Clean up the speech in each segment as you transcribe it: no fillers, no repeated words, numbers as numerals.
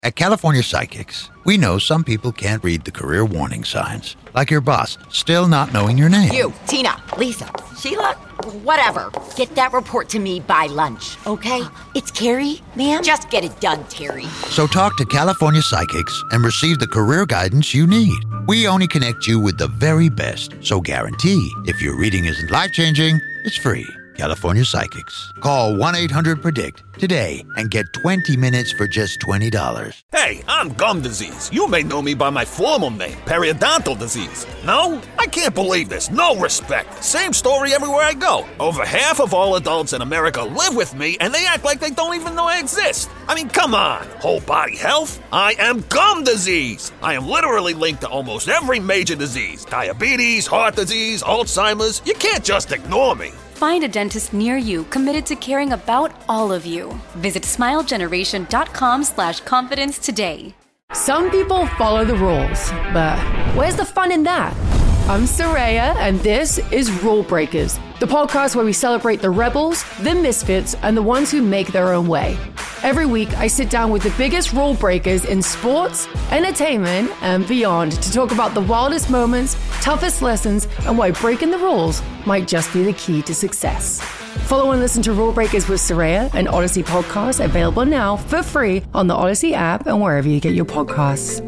At California Psychics, we know some people can't read the career warning signs, like your boss still not knowing your name. You, Tina, Lisa, Sheila, whatever. Get that report to me by lunch, okay? It's Carrie, ma'am. Just get it done, Terry. So talk to California Psychics and receive the career guidance you need. We only connect you with the very best, so guarantee if your reading isn't life-changing, it's free. California Psychics. Call 1-800-PREDICT today and get 20 minutes for just $20. Hey, I'm gum disease. You may know me by my formal name, periodontal disease. No? I can't believe this. No respect. Same story everywhere I go. Over half of all adults in America live with me, and they act like they don't even know I exist. I mean, come on. Whole body health? I am gum disease. I am literally linked to almost every major disease. Diabetes, heart disease, Alzheimer's. You can't just ignore me. Find a dentist near you committed to caring about all of you. Visit smilegeneration.com/confidence today. Some people follow the rules, but where's the fun in that? I'm Soraya, and this is Rule Breakers, the podcast where we celebrate the rebels, the misfits, and the ones who make their own way. Every week, I sit down with the biggest rule breakers in sports, entertainment, and beyond to talk about the wildest moments, toughest lessons, and why breaking the rules might just be the key to success. Follow and listen to Rule Breakers with Soraya, an Odyssey podcast available now for free on the Odyssey app and wherever you get your podcasts.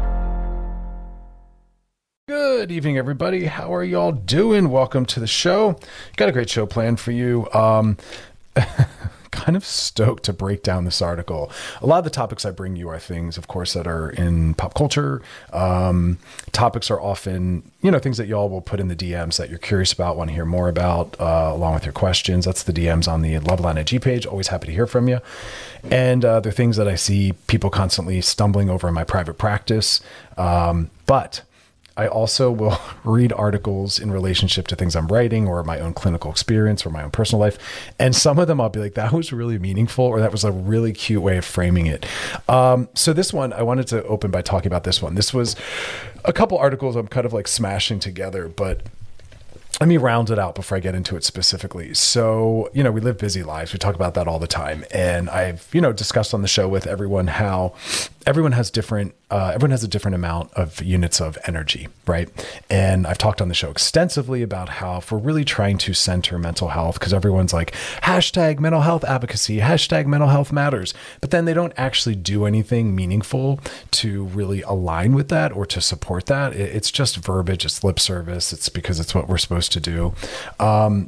Good evening, everybody. How are y'all doing? Welcome to the show. Got a great show planned for you. Kind of stoked to break down this article. A lot of the topics I bring you are things, of course, that are in pop culture. Topics are often, things that y'all will put in the DMs that you're curious about, want to hear more about, along with your questions. That's the DMs on the Loveline IG page. Always happy to hear from you. And they're things that I see people constantly stumbling over in my private practice. But I also will read articles in relationship to things I'm writing or my own clinical experience or my own personal life. And some of them I'll be like, that was really meaningful, or that was a really cute way of framing it. So this one, I wanted to open by talking about this one. This was a couple articles I'm kind of like smashing together, but let me round it out before I get into it specifically. So, we live busy lives. We talk about that all the time. And I've, discussed on the show with everyone how everyone has a different amount of units of energy, right? And I've talked on the show extensively about how if we're really trying to center mental health, because everyone's like, hashtag mental health advocacy, hashtag mental health matters, but then they don't actually do anything meaningful to really align with that or to support that. It's just verbiage, it's lip service. It's because it's what we're supposed to do. And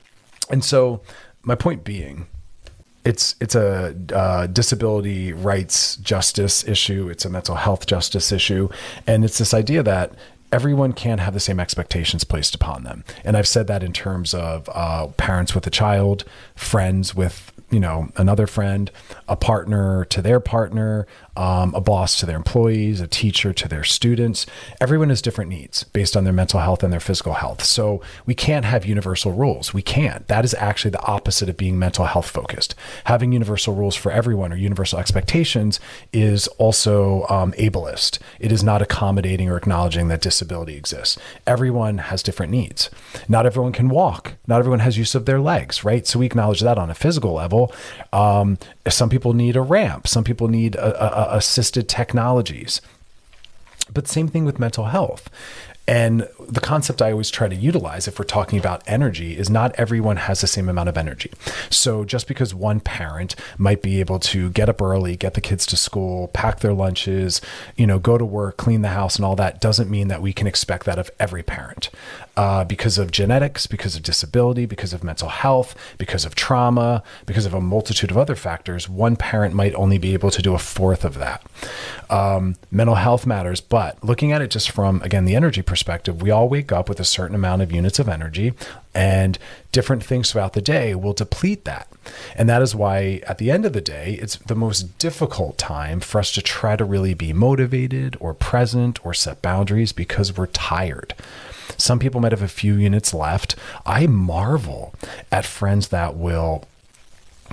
so my point being, it's a disability rights justice issue. It's a mental health justice issue. And it's this idea that everyone can't have the same expectations placed upon them. And I've said that in terms of parents with a child, friends with, another friend, a partner to their partner, a boss to their employees, a teacher to their students. Everyone has different needs based on their mental health and their physical health. So we can't have universal rules. We can't. That is actually the opposite of being mental health focused. Having universal rules for everyone or universal expectations is also ableist. It is not accommodating or acknowledging that disability exists. Everyone has different needs. Not everyone can walk. Not everyone has use of their legs, right? So we acknowledge that on a physical level. Some people need a ramp. Some people need assisted technologies. But same thing with mental health. And the concept I always try to utilize if we're talking about energy is not everyone has the same amount of energy. So just because one parent might be able to get up early, get the kids to school, pack their lunches, go to work, clean the house and all that doesn't mean that we can expect that of every parent. Because of genetics, because of disability, because of mental health, because of trauma, because of a multitude of other factors, one parent might only be able to do a fourth of that. Mental health matters, but looking at it just from, again, the energy perspective, we all wake up with a certain amount of units of energy, and different things throughout the day will deplete that. And that is why at the end of the day, it's the most difficult time for us to try to really be motivated or present or set boundaries because we're tired. Some people might have a few units left. I marvel at friends that will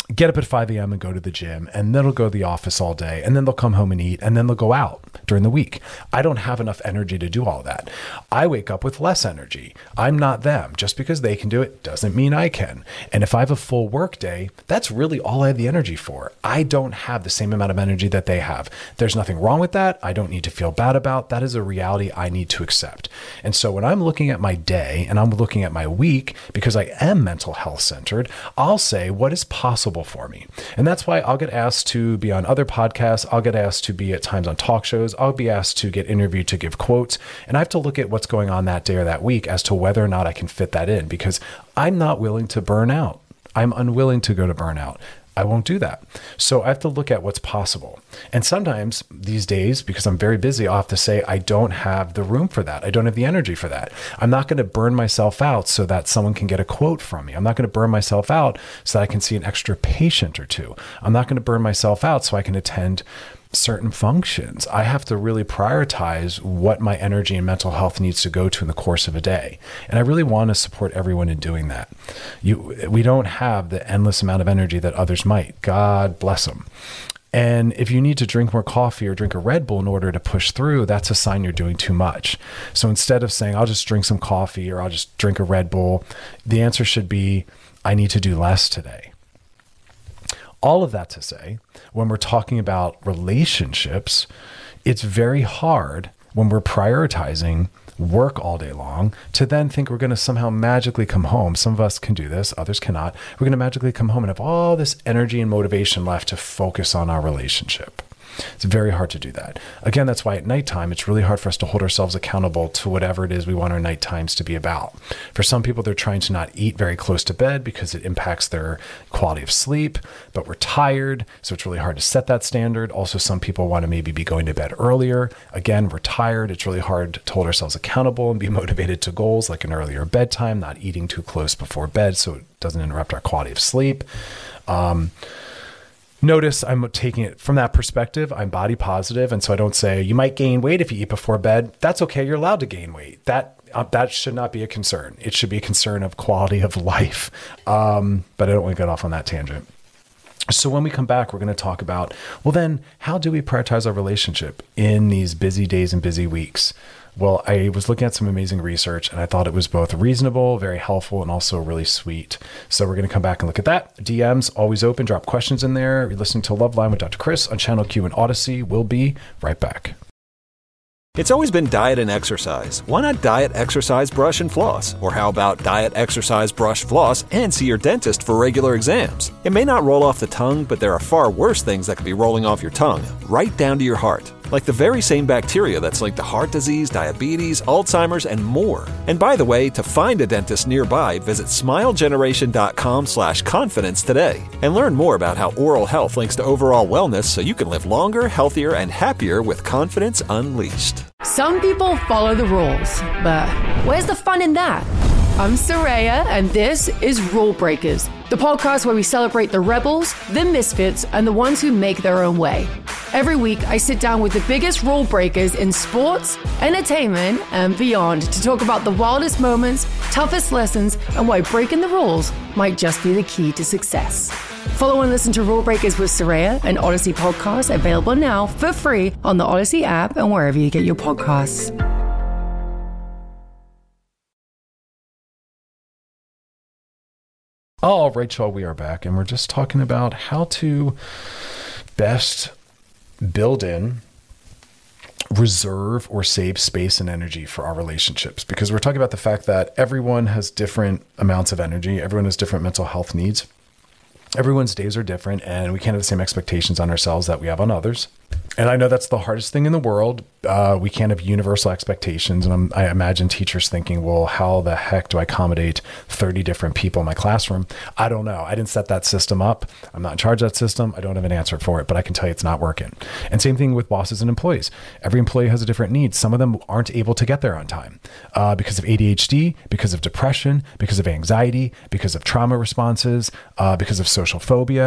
get up at 5 a.m. and go to the gym, and then they'll go to the office all day, and then they'll come home and eat, and then they'll go out during the week. I don't have enough energy to do all that. I wake up with less energy. I'm not them. Just because they can do it doesn't mean I can. And if I have a full work day, that's really all I have the energy for. I don't have the same amount of energy that they have. There's nothing wrong with that. I don't need to feel bad about. That is a reality I need to accept. And so when I'm looking at my day and I'm looking at my week, because I am mental health centered, I'll say what is possible for me. And that's why I'll get asked to be on other podcasts. I'll get asked to be at times on talk shows. I'll be asked to get interviewed to give quotes. And I have to look at what's going on that day or that week as to whether or not I can fit that in, because I'm not willing to burn out. I'm unwilling to go to burnout. I won't do that. So I have to look at what's possible. And sometimes these days, because I'm very busy, I'll have to say, I don't have the room for that. I don't have the energy for that. I'm not going to burn myself out so that someone can get a quote from me. I'm not going to burn myself out so that I can see an extra patient or two. I'm not going to burn myself out so I can attend certain functions. I have to really prioritize what my energy and mental health needs to go to in the course of a day. And I really want to support everyone in doing that. We don't have the endless amount of energy that others might. God bless them. And if you need to drink more coffee or drink a Red Bull in order to push through, that's a sign you're doing too much. So instead of saying, I'll just drink some coffee or I'll just drink a Red Bull, the answer should be, I need to do less today. All of that to say, when we're talking about relationships, it's very hard when we're prioritizing work all day long to then think we're going to somehow magically come home. Some of us can do this, others cannot. We're going to magically come home and have all this energy and motivation left to focus on our relationship. It's very hard to do that. Again, that's why at nighttime, it's really hard for us to hold ourselves accountable to whatever it is we want our night times to be about. For some people, they're trying to not eat very close to bed because it impacts their quality of sleep, but we're tired, so it's really hard to set that standard. Also, some people want to maybe be going to bed earlier. Again, we're tired. It's really hard to hold ourselves accountable and be motivated to goals like an earlier bedtime, not eating too close before bed so it doesn't interrupt our quality of sleep. Notice I'm taking it from that perspective. I'm body positive. And so I don't say you might gain weight if you eat before bed. That's okay. You're allowed to gain weight. That should not be a concern. It should be a concern of quality of life. But I don't want to get off on that tangent. So when we come back, we're going to talk about, well, then how do we prioritize our relationship in these busy days and busy weeks? Well, I was looking at some amazing research and I thought it was both reasonable, very helpful, and also really sweet. So we're going to come back and look at that. DMs always open. Drop questions in there. You're listening to Love Line with Dr. Chris on Channel Q and Odyssey. We'll be right back. It's always been diet and exercise. Why not diet, exercise, brush, and floss? Or how about diet, exercise, brush, floss, and see your dentist for regular exams? It may not roll off the tongue, but there are far worse things that could be rolling off your tongue, right down to your heart. Like the very same bacteria that's linked to heart disease, diabetes, Alzheimer's, and more. And by the way, to find a dentist nearby, visit smilegeneration.com/confidence today and learn more about how oral health links to overall wellness so you can live longer, healthier, and happier with confidence unleashed. Some people follow the rules, but where's the fun in that? I'm Saraya, and this is Rule Breakers, the podcast where we celebrate the rebels, the misfits, and the ones who make their own way. Every week, I sit down with the biggest rule breakers in sports, entertainment, and beyond to talk about the wildest moments, toughest lessons, and why breaking the rules might just be the key to success. Follow and listen to Rule Breakers with Saraya, an Odyssey podcast available now for free on the Odyssey app and wherever you get your podcasts. All right, y'all, we are back, and we're just talking about how to best build in, reserve, or save space and energy for our relationships. Because we're talking about the fact that everyone has different amounts of energy. Everyone has different mental health needs. Everyone's days are different, and we can't have the same expectations on ourselves that we have on others. And I know that's the hardest thing in the world. We can't have universal expectations. And I imagine teachers thinking, well, how the heck do I accommodate 30 different people in my classroom? I don't know. I didn't set that system up. I'm not in charge of that system. I don't have an answer for it, but I can tell you it's not working. And same thing with bosses and employees. Every employee has a different need. Some of them aren't able to get there on time because of ADHD, because of depression, because of anxiety, because of trauma responses, because of social phobia.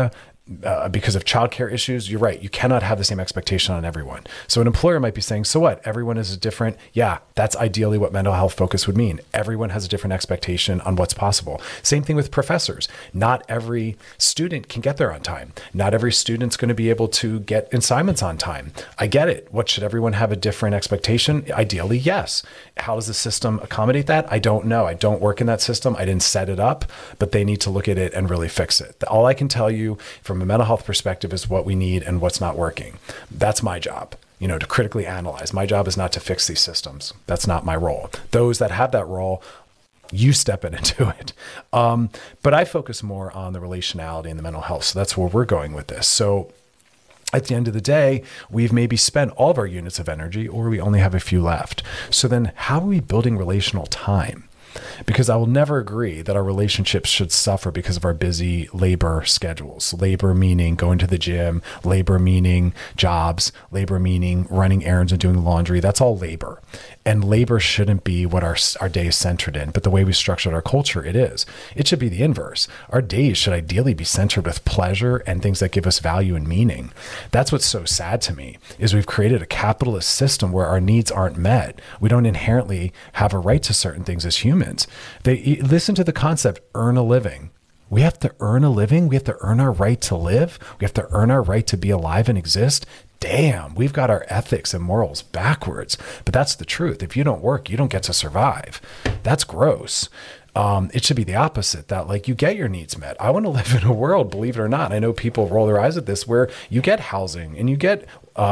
because of childcare issues, you're right. You cannot have the same expectation on everyone. So an employer might be saying, so what? Everyone is different. Yeah, that's ideally what mental health focus would mean. Everyone has a different expectation on what's possible. Same thing with professors. Not every student can get there on time. Not every student's going to be able to get assignments on time. I get it. What, should everyone have a different expectation? Ideally, yes. How does the system accommodate that? I don't know. I don't work in that system. I didn't set it up, but they need to look at it and really fix it. All I can tell you from a mental health perspective is what we need and what's not working. That's my job, to critically analyze. My job is not to fix these systems. That's not my role. Those that have that role, you step into it. But I focus more on the relationality and the mental health. So that's where we're going with this. So at the end of the day, we've maybe spent all of our units of energy, or we only have a few left. So then how are we building relational time? Because I will never agree that our relationships should suffer because of our busy labor schedules. Labor meaning going to the gym, labor meaning jobs, labor meaning running errands and doing laundry. That's all labor. And labor shouldn't be what our day is centered in. But the way we structured our culture, it is. It should be the inverse. Our days should ideally be centered with pleasure and things that give us value and meaning. That's what's so sad to me, is we've created a capitalist system where our needs aren't met. We don't inherently have a right to certain things as humans. Listen to the concept, earn a living. We have to earn a living. We have to earn our right to live. We have to earn our right to be alive and exist. Damn, we've got our ethics and morals backwards. But that's the truth. If you don't work, you don't get to survive. That's gross. It should be the opposite, that you get your needs met. I want to live in a world, believe it or not. I know people roll their eyes at this, where you get housing and you get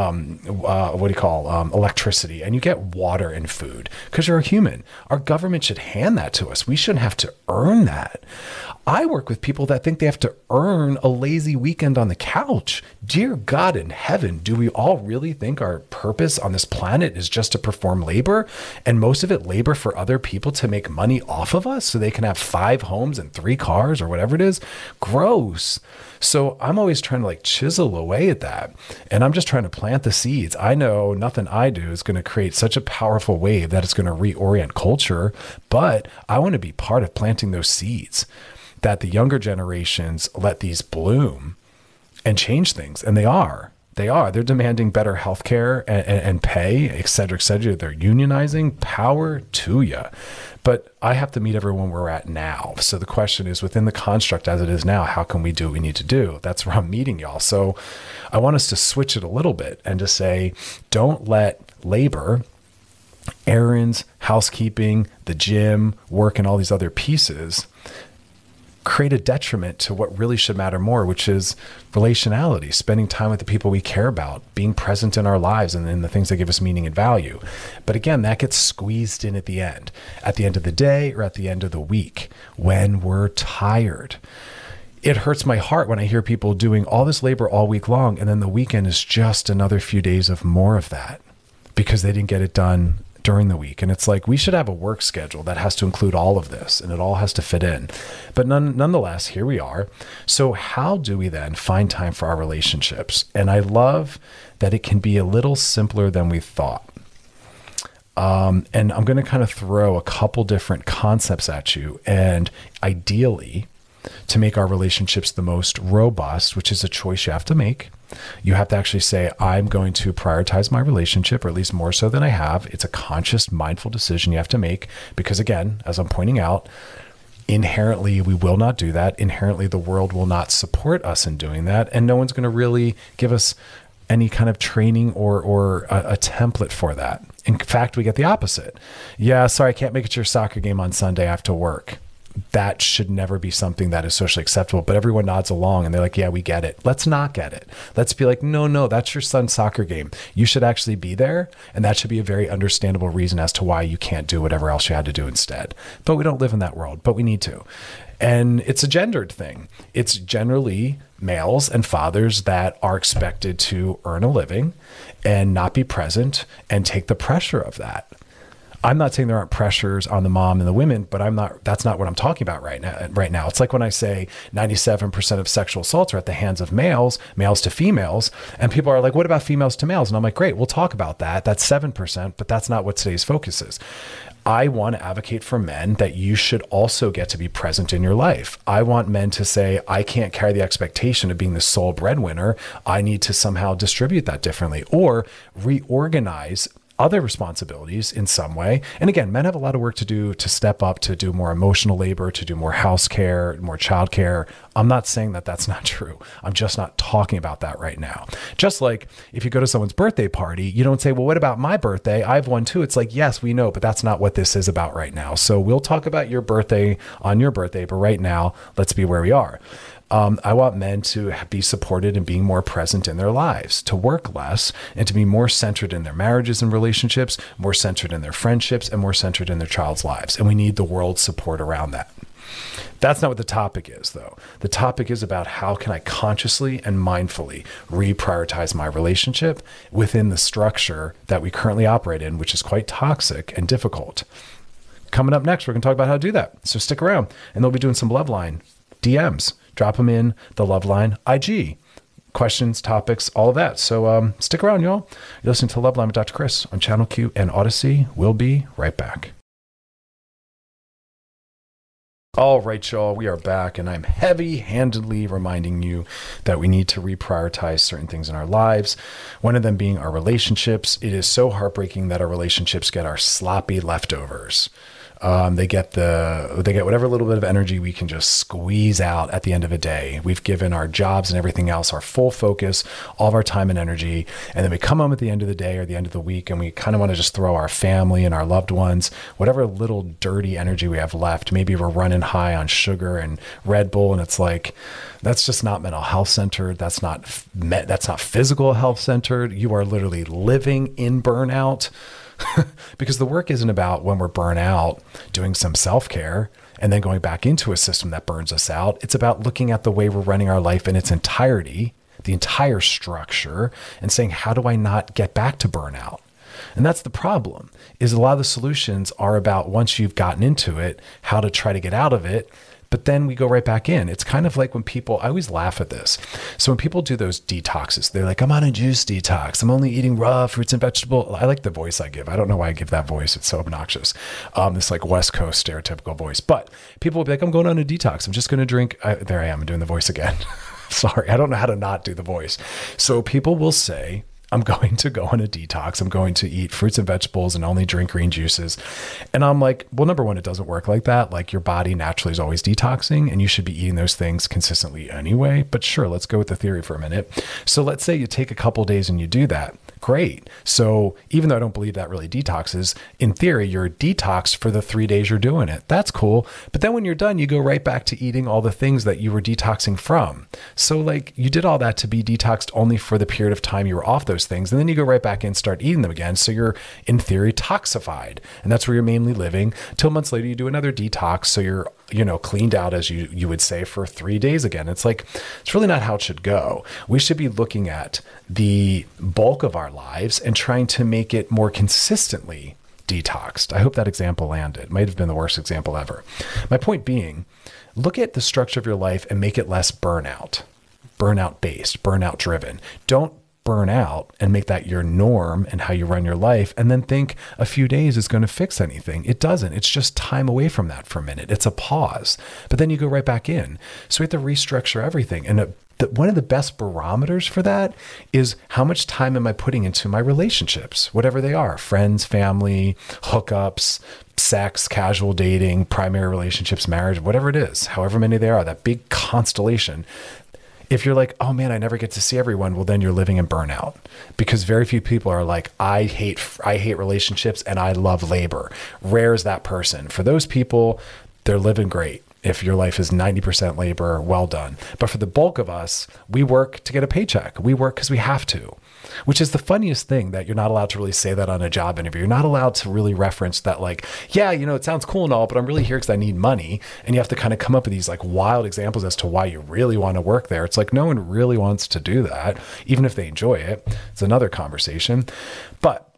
electricity, and you get water and food because you're a human. Our government should hand that to us. We shouldn't have to earn that. I work with people that think they have to earn a lazy weekend on the couch. Dear God in heaven, do we all really think our purpose on this planet is just to perform labor, and most of it labor for other people to make money off of us so they can have 5 homes and 3 cars or whatever it is? Gross. So I'm always trying to chisel away at that. And I'm just trying to plant the seeds. I know nothing I do is going to create such a powerful wave that it's going to reorient culture, but I want to be part of planting those seeds, that the younger generations let these bloom and change things. And they are. They're demanding better healthcare and pay, et cetera, et cetera. They're unionizing. Power to you. But I have to meet everyone where we're at now. So the question is, within the construct as it is now, how can we do what we need to do? That's where I'm meeting y'all. So I want us to switch it a little bit and to say, don't let labor, errands, housekeeping, the gym, work, and all these other pieces create a detriment to what really should matter more, which is relationality, spending time with the people we care about, being present in our lives and in the things that give us meaning and value. But again, that gets squeezed in at the end of the day or at the end of the week when we're tired. It hurts my heart when I hear people doing all this labor all week long, and then the weekend is just another few days of more of that because they didn't get it done during the week. And it's we should have a work schedule that has to include all of this, and it all has to fit in. But nonetheless, here we are. So how do we then find time for our relationships? And I love that it can be a little simpler than we thought. And I'm going to kind of throw a couple different concepts at you. And ideally, to make our relationships the most robust, which is a choice you have to make, you have to actually say, I'm going to prioritize my relationship, or at least more so than I have. It's a conscious, mindful decision you have to make because, again, as I'm pointing out, inherently, we will not do that. Inherently, the world will not support us in doing that. And no one's going to really give us any kind of training or a template for that. In fact, we get the opposite. Yeah, sorry, I can't make it to your soccer game on Sunday. I have to work. That should never be something that is socially acceptable, but everyone nods along and they're like, yeah, we get it. Let's not get it. Let's be like, no, that's your son's soccer game. You should actually be there. And that should be a very understandable reason as to why you can't do whatever else you had to do instead. But we don't live in that world, but we need to. And it's a gendered thing. It's generally males and fathers that are expected to earn a living and not be present and take the pressure of that. I'm not saying there aren't pressures on the mom and the women, but that's not what I'm talking about right now. It's like when I say 97% of sexual assaults are at the hands of males to females, and people are like, what about females to males? And I'm like, great, we'll talk about that. That's 7%, but that's not what today's focus is. I want to advocate for men that you should also get to be present in your life. I want men to say, I can't carry the expectation of being the sole breadwinner. I need to somehow distribute that differently or reorganize other responsibilities in some way. And again, men have a lot of work to do to step up, to do more emotional labor, to do more house care, more child care. I'm not saying that that's not true. I'm just not talking about that right now. Just like if you go to someone's birthday party, you don't say, well, what about my birthday? I have one too. It's like, yes, we know, but that's not what this is about right now. So we'll talk about your birthday on your birthday, but right now, let's be where we are. I want men to be supported in being more present in their lives, to work less, and to be more centered in their marriages and relationships, more centered in their friendships, and more centered in their child's lives. And we need the world's support around that. That's not what the topic is, though. The topic is about how can I consciously and mindfully reprioritize my relationship within the structure that we currently operate in, which is quite toxic and difficult. Coming up next, we're going to talk about how to do that. So stick around, and they'll be doing some Loveline DMs. Drop them in the Loveline IG. Questions, topics, all of that. So stick around, y'all. You're listening to Loveline with Dr. Chris on Channel Q and Odyssey. We'll be right back. All right, y'all, we are back, and I'm heavy-handedly reminding you that we need to reprioritize certain things in our lives. One of them being our relationships. It is so heartbreaking that our relationships get our sloppy leftovers. They get whatever little bit of energy we can just squeeze out at the end of a day. We've given our jobs and everything else our full focus, all of our time and energy. And then we come home at the end of the day or the end of the week, and we kind of want to just throw our family and our loved ones, whatever little dirty energy we have left. Maybe we're running high on sugar and Red Bull. And it's like, that's just not mental health centered. That's not physical health centered. You are literally living in burnout. Because the work isn't about when we're burnt out, doing some self-care and then going back into a system that burns us out. It's about looking at the way we're running our life in its entirety, the entire structure, and saying, how do I not get back to burnout? And that's the problem, is a lot of the solutions are about once you've gotten into it, how to try to get out of it. But then we go right back in. It's kind of like when people, I always laugh at this. So when people do those detoxes, they're like, I'm on a juice detox. I'm only eating raw fruits and vegetables. I like the voice I give. I don't know why I give that voice. It's so obnoxious. This like West Coast stereotypical voice. But people will be like, I'm going on a detox. I'm just going to drink. There I am. I'm doing the voice again. Sorry. I don't know how to not do the voice. So people will say, I'm going to go on a detox. I'm going to eat fruits and vegetables and only drink green juices. And I'm like, well, number one, it doesn't work like that. Like your body naturally is always detoxing and you should be eating those things consistently anyway. But sure, let's go with the theory for a minute. So let's say you take a couple days and you do that. Great. So even though I don't believe that really detoxes, in theory, you're detoxed for the 3 days you're doing it. That's cool. But then when you're done, you go right back to eating all the things that you were detoxing from. So like you did all that to be detoxed only for the period of time you were off those things. And then you go right back in and start eating them again. So you're in theory toxified. And that's where you're mainly living till months later, you do another detox. So you're, cleaned out, as you would say, for 3 days again. It's like, it's really not how it should go. We should be looking at the bulk of our lives and trying to make it more consistently detoxed. I hope that example landed. It might have been the worst example ever. My point being, look at the structure of your life and make it less burnout based, burnout driven. Don't burn out and make that your norm and how you run your life and then think a few days is going to fix anything. It doesn't. It's just time away from that for a minute. It's a pause, but then you go right back in. So we have to restructure everything. And one of the best barometers for that is how much time am I putting into my relationships, whatever they are, friends, family, hookups, sex, casual dating, primary relationships, marriage, whatever it is, however many they are, that big constellation. If you're like, oh man, I never get to see everyone, well, then you're living in burnout, because very few people are like, I hate relationships and I love labor. Rare is that person. For those people, they're living great. If your life is 90% labor, well done. But for the bulk of us, we work to get a paycheck. We work because we have to, which is the funniest thing, that you're not allowed to really say that on a job interview. You're not allowed to really reference that, like, yeah, it sounds cool and all, but I'm really here because I need money. And you have to kind of come up with these like wild examples as to why you really want to work there. It's like, no one really wants to do that, even if they enjoy it. It's another conversation. But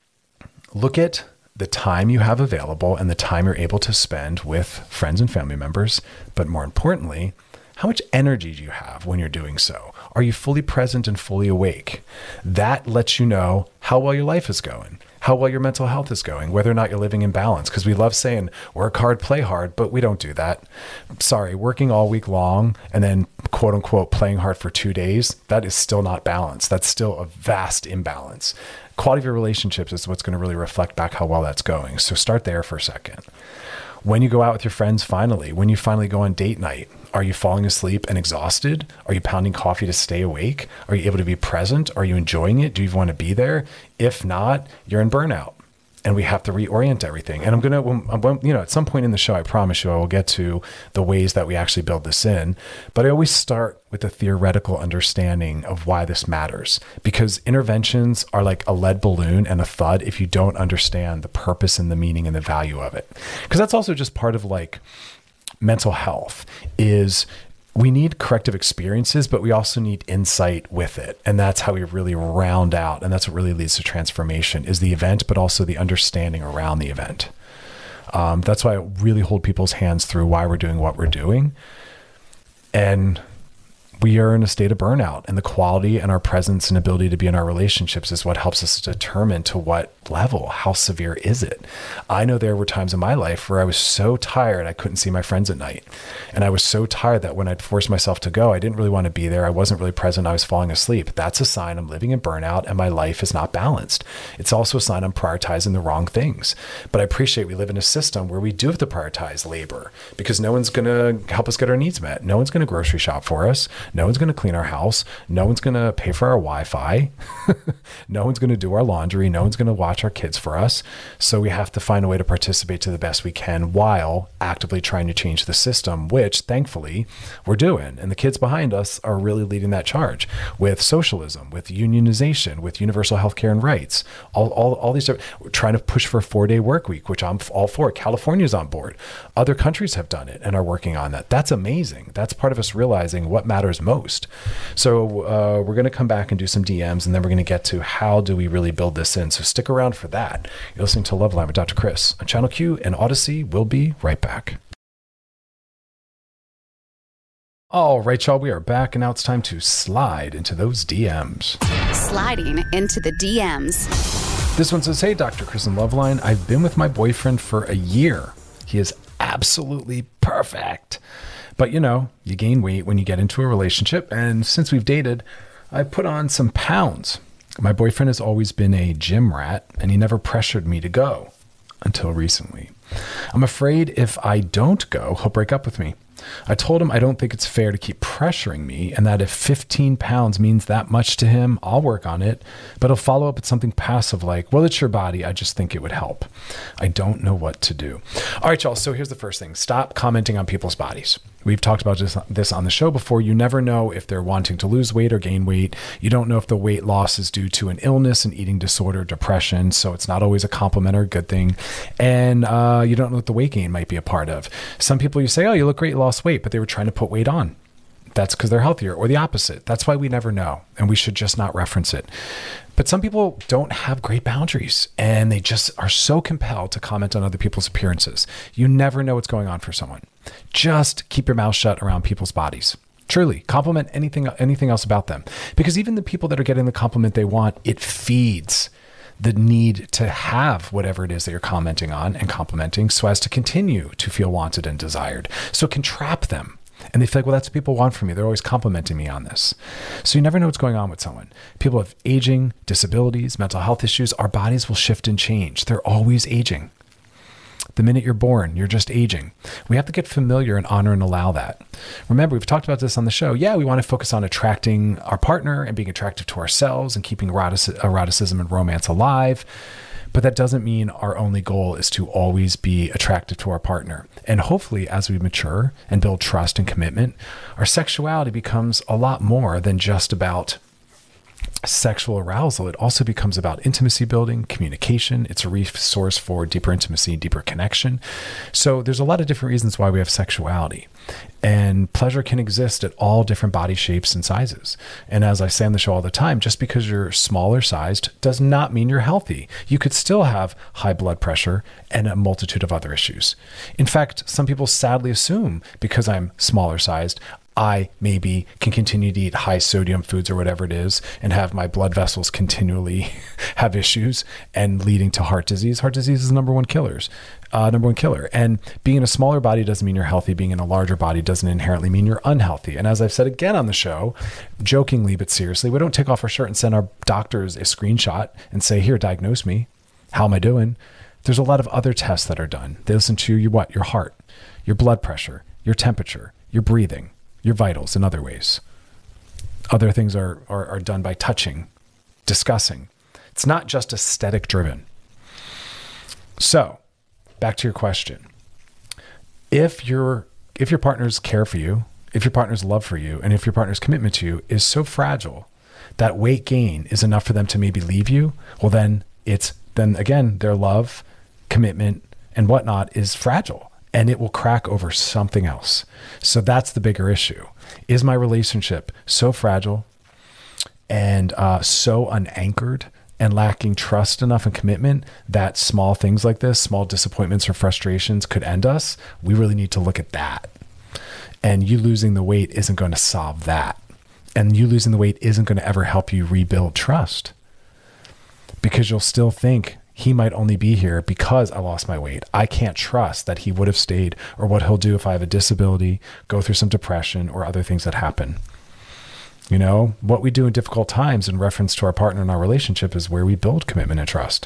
look at the time you have available and the time you're able to spend with friends and family members. But more importantly, how much energy do you have when you're doing so? Are you fully present and fully awake? That lets you know how well your life is going. how well your mental health is going, whether or not you're living in balance. Because we love saying work hard, play hard, but we don't do that. Sorry, working all week long and then quote unquote playing hard for 2 days, that is still not balance. That's still a vast imbalance. Quality of your relationships is what's going to really reflect back how well that's going. So start there for a second. When you go out with your friends, when you finally go on date night, are you falling asleep and exhausted? Are you pounding coffee to stay awake? Are you able to be present? Are you enjoying it? Do you even want to be there? If not, you're in burnout. And we have to reorient everything. And I'm going to, at some point in the show, I promise you, I will get to the ways that we actually build this in. But I always start with a theoretical understanding of why this matters, because interventions are like a lead balloon and a thud if you don't understand the purpose and the meaning and the value of it. Because that's also just part of like mental health is we need corrective experiences, but we also need insight with it. And that's how we really round out. And that's what really leads to transformation is the event, but also the understanding around the event. That's why I really hold people's hands through why we're doing what we're doing. And we are in a state of burnout, and the quality and our presence and ability to be in our relationships is what helps us determine to what level, how severe is it? I know there were times in my life where I was so tired, I couldn't see my friends at night. And I was so tired that when I'd force myself to go, I didn't really want to be there. I wasn't really present. I was falling asleep. That's a sign I'm living in burnout and my life is not balanced. It's also a sign I'm prioritizing the wrong things. But I appreciate we live in a system where we do have to prioritize labor because no one's going to help us get our needs met. No one's going to grocery shop for us. No one's going to clean our house. No one's going to pay for our Wi-Fi. No one's going to do our laundry. No one's going to watch our kids for us. So we have to find a way to participate to the best we can while actively trying to change the system, which thankfully we're doing. And the kids behind us are really leading that charge with socialism, with unionization, with universal healthcare and rights. All these are trying to push for a 4-day work week, which I'm all for. California's on board. Other countries have done it and are working on that. That's amazing. That's part of us realizing what matters most. So we're going to come back and do some DMs, and then we're going to get to how do we really build this in. So stick around for that. You're listening to Loveline with Dr. Chris on Channel Q and Odyssey. We'll be right back. All right, y'all, we are back, and now it's time to slide into those DMs. Sliding into the DMs. This one says, hey, Dr. Chris and Loveline, I've been with my boyfriend for a year. He is absolutely perfect. But you gain weight when you get into a relationship. And since we've dated, I put on some pounds. My boyfriend has always been a gym rat, and he never pressured me to go until recently. I'm afraid if I don't go, he'll break up with me. I told him I don't think it's fair to keep pressuring me, and that if 15 pounds means that much to him, I'll work on it, but he'll follow up with something passive like, well, it's your body. I just think it would help. I don't know what to do. All right, y'all. So here's the first thing. Stop commenting on people's bodies. We've talked about this on the show before. You never know if they're wanting to lose weight or gain weight. You don't know if the weight loss is due to an illness, an eating disorder, depression. So it's not always a compliment or a good thing. And you don't know what the weight gain might be a part of. Some people you say, oh, you look great, you lost weight, but they were trying to put weight on. That's because they're healthier, or the opposite. That's why we never know. And we should just not reference it. But some people don't have great boundaries, and they just are so compelled to comment on other people's appearances. You never know what's going on for someone. Just keep your mouth shut around people's bodies. Truly, compliment anything else about them. Because even the people that are getting the compliment they want, it feeds the need to have whatever it is that you're commenting on and complimenting so as to continue to feel wanted and desired. So it can trap them. And they feel like, well, that's what people want from me. They're always complimenting me on this. So you never know what's going on with someone. People have aging, disabilities, mental health issues. Our bodies will shift and change. They're always aging. The minute you're born, you're just aging. We have to get familiar and honor and allow that. Remember, we've talked about this on the show. Yeah, we want to focus on attracting our partner and being attractive to ourselves and keeping eroticism and romance alive. But that doesn't mean our only goal is to always be attractive to our partner. And hopefully, as we mature and build trust and commitment, our sexuality becomes a lot more than just about sexual arousal. It also becomes about intimacy building, communication. It's a resource for deeper intimacy, deeper connection. So there's a lot of different reasons why we have sexuality. And pleasure can exist at all different body shapes and sizes. And as I say on the show all the time, just because you're smaller sized does not mean you're healthy. You could still have high blood pressure and a multitude of other issues. In fact, some people sadly assume because I'm smaller sized, I maybe can continue to eat high sodium foods or whatever it is and have my blood vessels continually have issues and leading to heart disease. Heart disease is the number one killer. And being in a smaller body doesn't mean you're healthy. Being in a larger body doesn't inherently mean you're unhealthy. And as I've said again on the show, jokingly but seriously, we don't take off our shirt and send our doctors a screenshot and say, here, diagnose me. How am I doing? There's a lot of other tests that are done. They listen to your heart, your blood pressure, your temperature, your breathing, your vitals in other ways. Other things are done by touching, discussing. It's not just aesthetic driven. So back to your question. If your partner's care for you, if your partner's love for you, and if your partner's commitment to you is so fragile that weight gain is enough for them to maybe leave you, well, then again, their love, commitment, and whatnot is fragile, and it will crack over something else. So that's the bigger issue. Is my relationship so fragile and so unanchored and lacking trust enough and commitment that small things like this, small disappointments or frustrations could end us? We really need to look at that. And you losing the weight isn't going to solve that. And you losing the weight isn't going to ever help you rebuild trust, because you'll still think he might only be here because I lost my weight. I can't trust that he would have stayed, or what he'll do if I have a disability, go through some depression or other things that happen. You know, what we do in difficult times in reference to our partner in our relationship is where we build commitment and trust.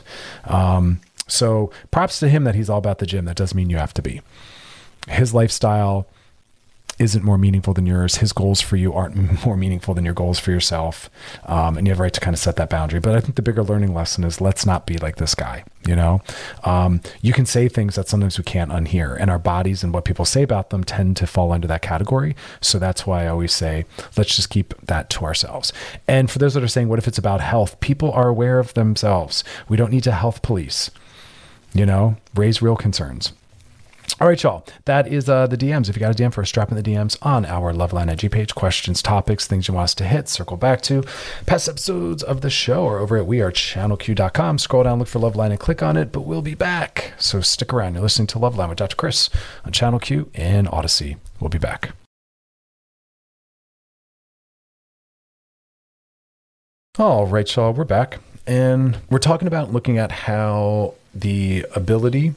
So props to him that he's all about the gym. That doesn't mean you have to be. His lifestyle isn't more meaningful than yours. His goals for you aren't more meaningful than your goals for yourself. And you have a right to kind of set that boundary. But I think the bigger learning lesson is, let's not be like this guy. You know, you can say things that sometimes we can't unhear, and our bodies and what people say about them tend to fall under that category. So that's why I always say, let's just keep that to ourselves. And for those that are saying, what if it's about health? People are aware of themselves. We don't need to health police, you know, raise real concerns. All right, y'all. That is the DMs. If you got a DM for us, drop in the DMs on our Loveline IG page. Questions, topics, things you want us to hit, circle back to. Past episodes of the show are over at wearechannelq.com. Scroll down, look for Loveline, and click on it. But we'll be back, so stick around. You're listening to Loveline with Dr. Chris on Channel Q and Odyssey. We'll be back. All right, y'all. We're back, and we're talking about looking at how the ability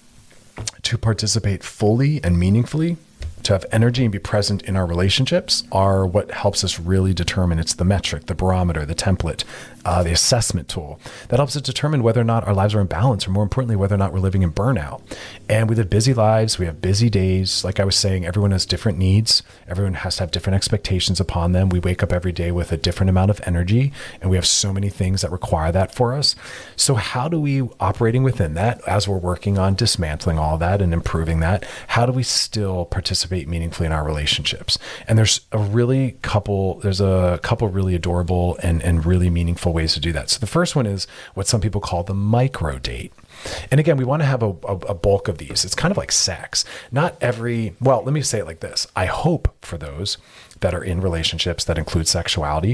to participate fully and meaningfully, to have energy and be present in our relationships, are what helps us really determine. It's the metric, the barometer, the template, the assessment tool that helps us determine whether or not our lives are in balance, or more importantly, whether or not we're living in burnout. And we live busy lives. We have busy days. Like I was saying, everyone has different needs. Everyone has to have different expectations upon them. We wake up every day with a different amount of energy, and we have so many things that require that for us. So how do we, operating within that, as we're working on dismantling all that and improving that, how do we still participate meaningfully in our relationships? And there's a couple really adorable and really meaningful ways to do that. So the first one is what some people call the micro date. And again, we want to have a bulk of these. It's kind of like sex. Let me say it like this. I hope for those that are in relationships that include sexuality,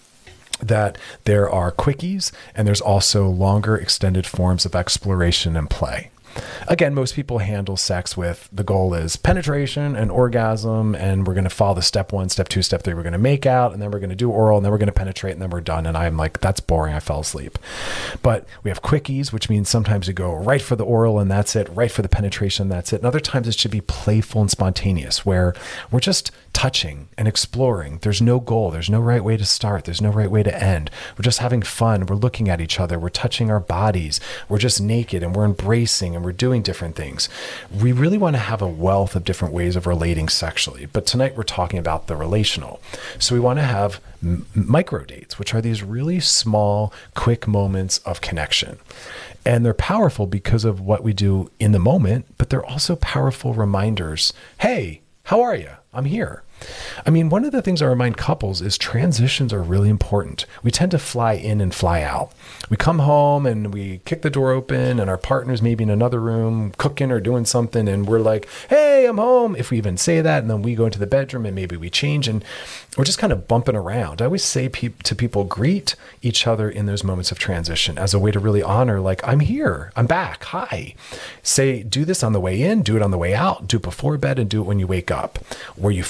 that there are quickies and there's also longer extended forms of exploration and play. Again, most people handle sex with the goal is penetration and orgasm, and we're going to follow the step 1, step 2, step 3. We're going to make out, and then we're going to do oral, and then we're going to penetrate, and then we're done. And I'm like, that's boring. I fell asleep. But we have quickies, which means sometimes we go right for the oral and that's it, right for the penetration, that's it. And other times it should be playful and spontaneous, where we're just touching and exploring. There's no goal. There's no right way to start. There's no right way to end. We're just having fun. We're looking at each other. We're touching our bodies. We're just naked and we're embracing and we're doing different things. We really want to have a wealth of different ways of relating sexually. But tonight we're talking about the relational. So we want to have micro dates, which are these really small, quick moments of connection. And they're powerful because of what we do in the moment, but they're also powerful reminders. Hey, how are you? I'm here. I mean, one of the things I remind couples is transitions are really important. We tend to fly in and fly out. We come home and we kick the door open and our partner's maybe in another room cooking or doing something, and we're like, hey, I'm home, if we even say that. And then we go into the bedroom and maybe we change and we're just kind of bumping around. I always say to people, greet each other in those moments of transition as a way to really honor, like, I'm here, I'm back, hi. Say, do this on the way in, do it on the way out, do it before bed, and do it when you wake up, where you formalize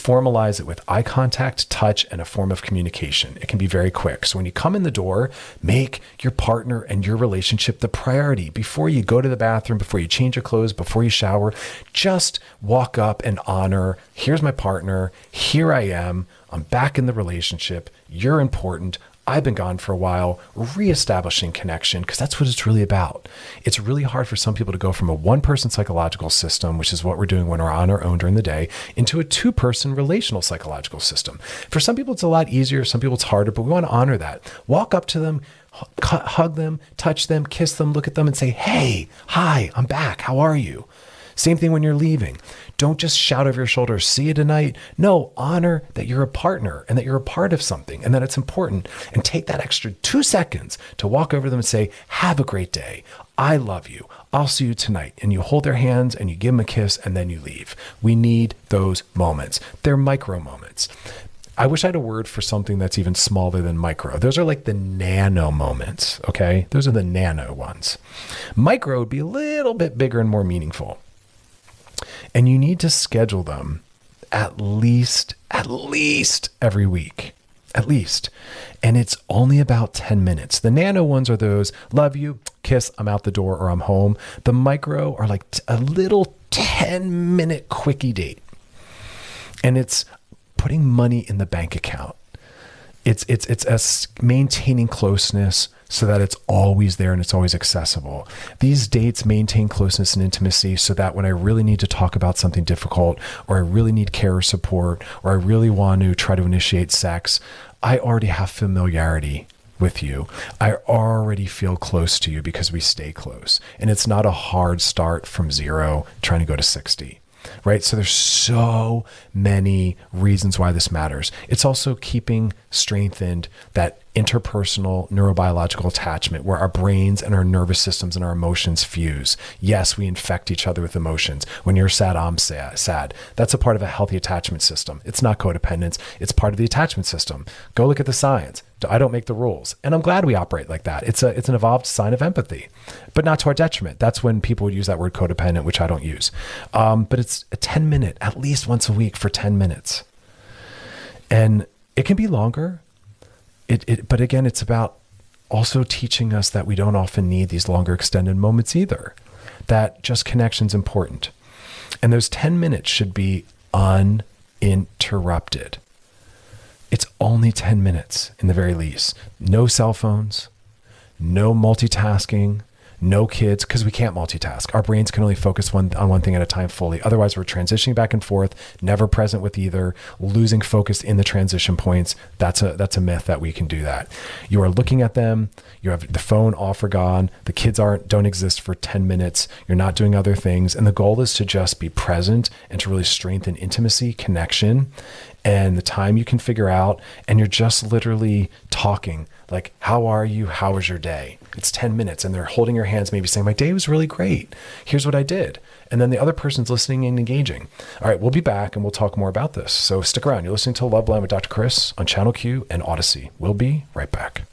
ritualize it with eye contact, touch, and a form of communication. It can be very quick. So when you come in the door, make your partner and your relationship the priority. Before you go to the bathroom, before you change your clothes, before you shower, just walk up and honor, here's my partner, here I am, I'm back in the relationship, you're important, I've been gone for a while, reestablishing connection, because that's what it's really about. It's really hard for some people to go from a one-person psychological system, which is what we're doing when we're on our own during the day, into a two-person relational psychological system. For some people, it's a lot easier. Some people, it's harder, but we want to honor that. Walk up to them, hug them, touch them, kiss them, look at them and say, hey, hi, I'm back. How are you? Same thing when you're leaving. Don't just shout over your shoulder, see you tonight. No, honor that you're a partner and that you're a part of something and that it's important. And take that extra 2 seconds to walk over them and say, have a great day. I love you. I'll see you tonight. And you hold their hands and you give them a kiss and then you leave. We need those moments. They're micro moments. I wish I had a word for something that's even smaller than micro. Those are like the nano moments, okay? Those are the nano ones. Micro would be a little bit bigger and more meaningful. And you need to schedule them at least every week, at least. And it's only about 10 minutes. The nano ones are those, love you, kiss, I'm out the door or I'm home. The micro are like a little 10-minute quickie date. And it's putting money in the bank account. It's us maintaining closeness so that it's always there and it's always accessible. These dates maintain closeness and intimacy so that when I really need to talk about something difficult, or I really need care or support, or I really want to try to initiate sex, I already have familiarity with you. I already feel close to you because we stay close. And it's not a hard start from 0 trying to go to 60. Right? So there's so many reasons why this matters. It's also keeping strengthened that interpersonal neurobiological attachment where our brains and our nervous systems and our emotions fuse. Yes, we infect each other with emotions. When you're sad, I'm sad. That's a part of a healthy attachment system. It's not codependence. It's part of the attachment system. Go look at the science. I don't make the rules. And I'm glad we operate like that. It's an evolved sign of empathy, but not to our detriment. That's when people would use that word codependent, which I don't use. But it's a 10-minute, at least once a week for 10 minutes. And it can be longer. But again, it's about also teaching us that we don't often need these longer extended moments either, that just connection's important. And those 10 minutes should be uninterrupted. It's only 10 minutes in the very least. No cell phones, no multitasking, no kids, because we can't multitask. Our brains can only focus on one thing at a time fully. Otherwise, we're transitioning back and forth, never present with either, losing focus in the transition points. That's a myth that we can do that. You are looking at them. You have the phone off or gone. The kids don't exist for 10 minutes. You're not doing other things. And the goal is to just be present and to really strengthen intimacy, connection, and the time you can figure out. And you're just literally talking like, how are you? How was your day? It's 10 minutes and they're holding your hands, maybe saying, my day was really great. Here's what I did. And then the other person's listening and engaging. All right, we'll be back and we'll talk more about this. So stick around. You're listening to Loveline with Dr. Chris on Channel Q and Odyssey. We'll be right back.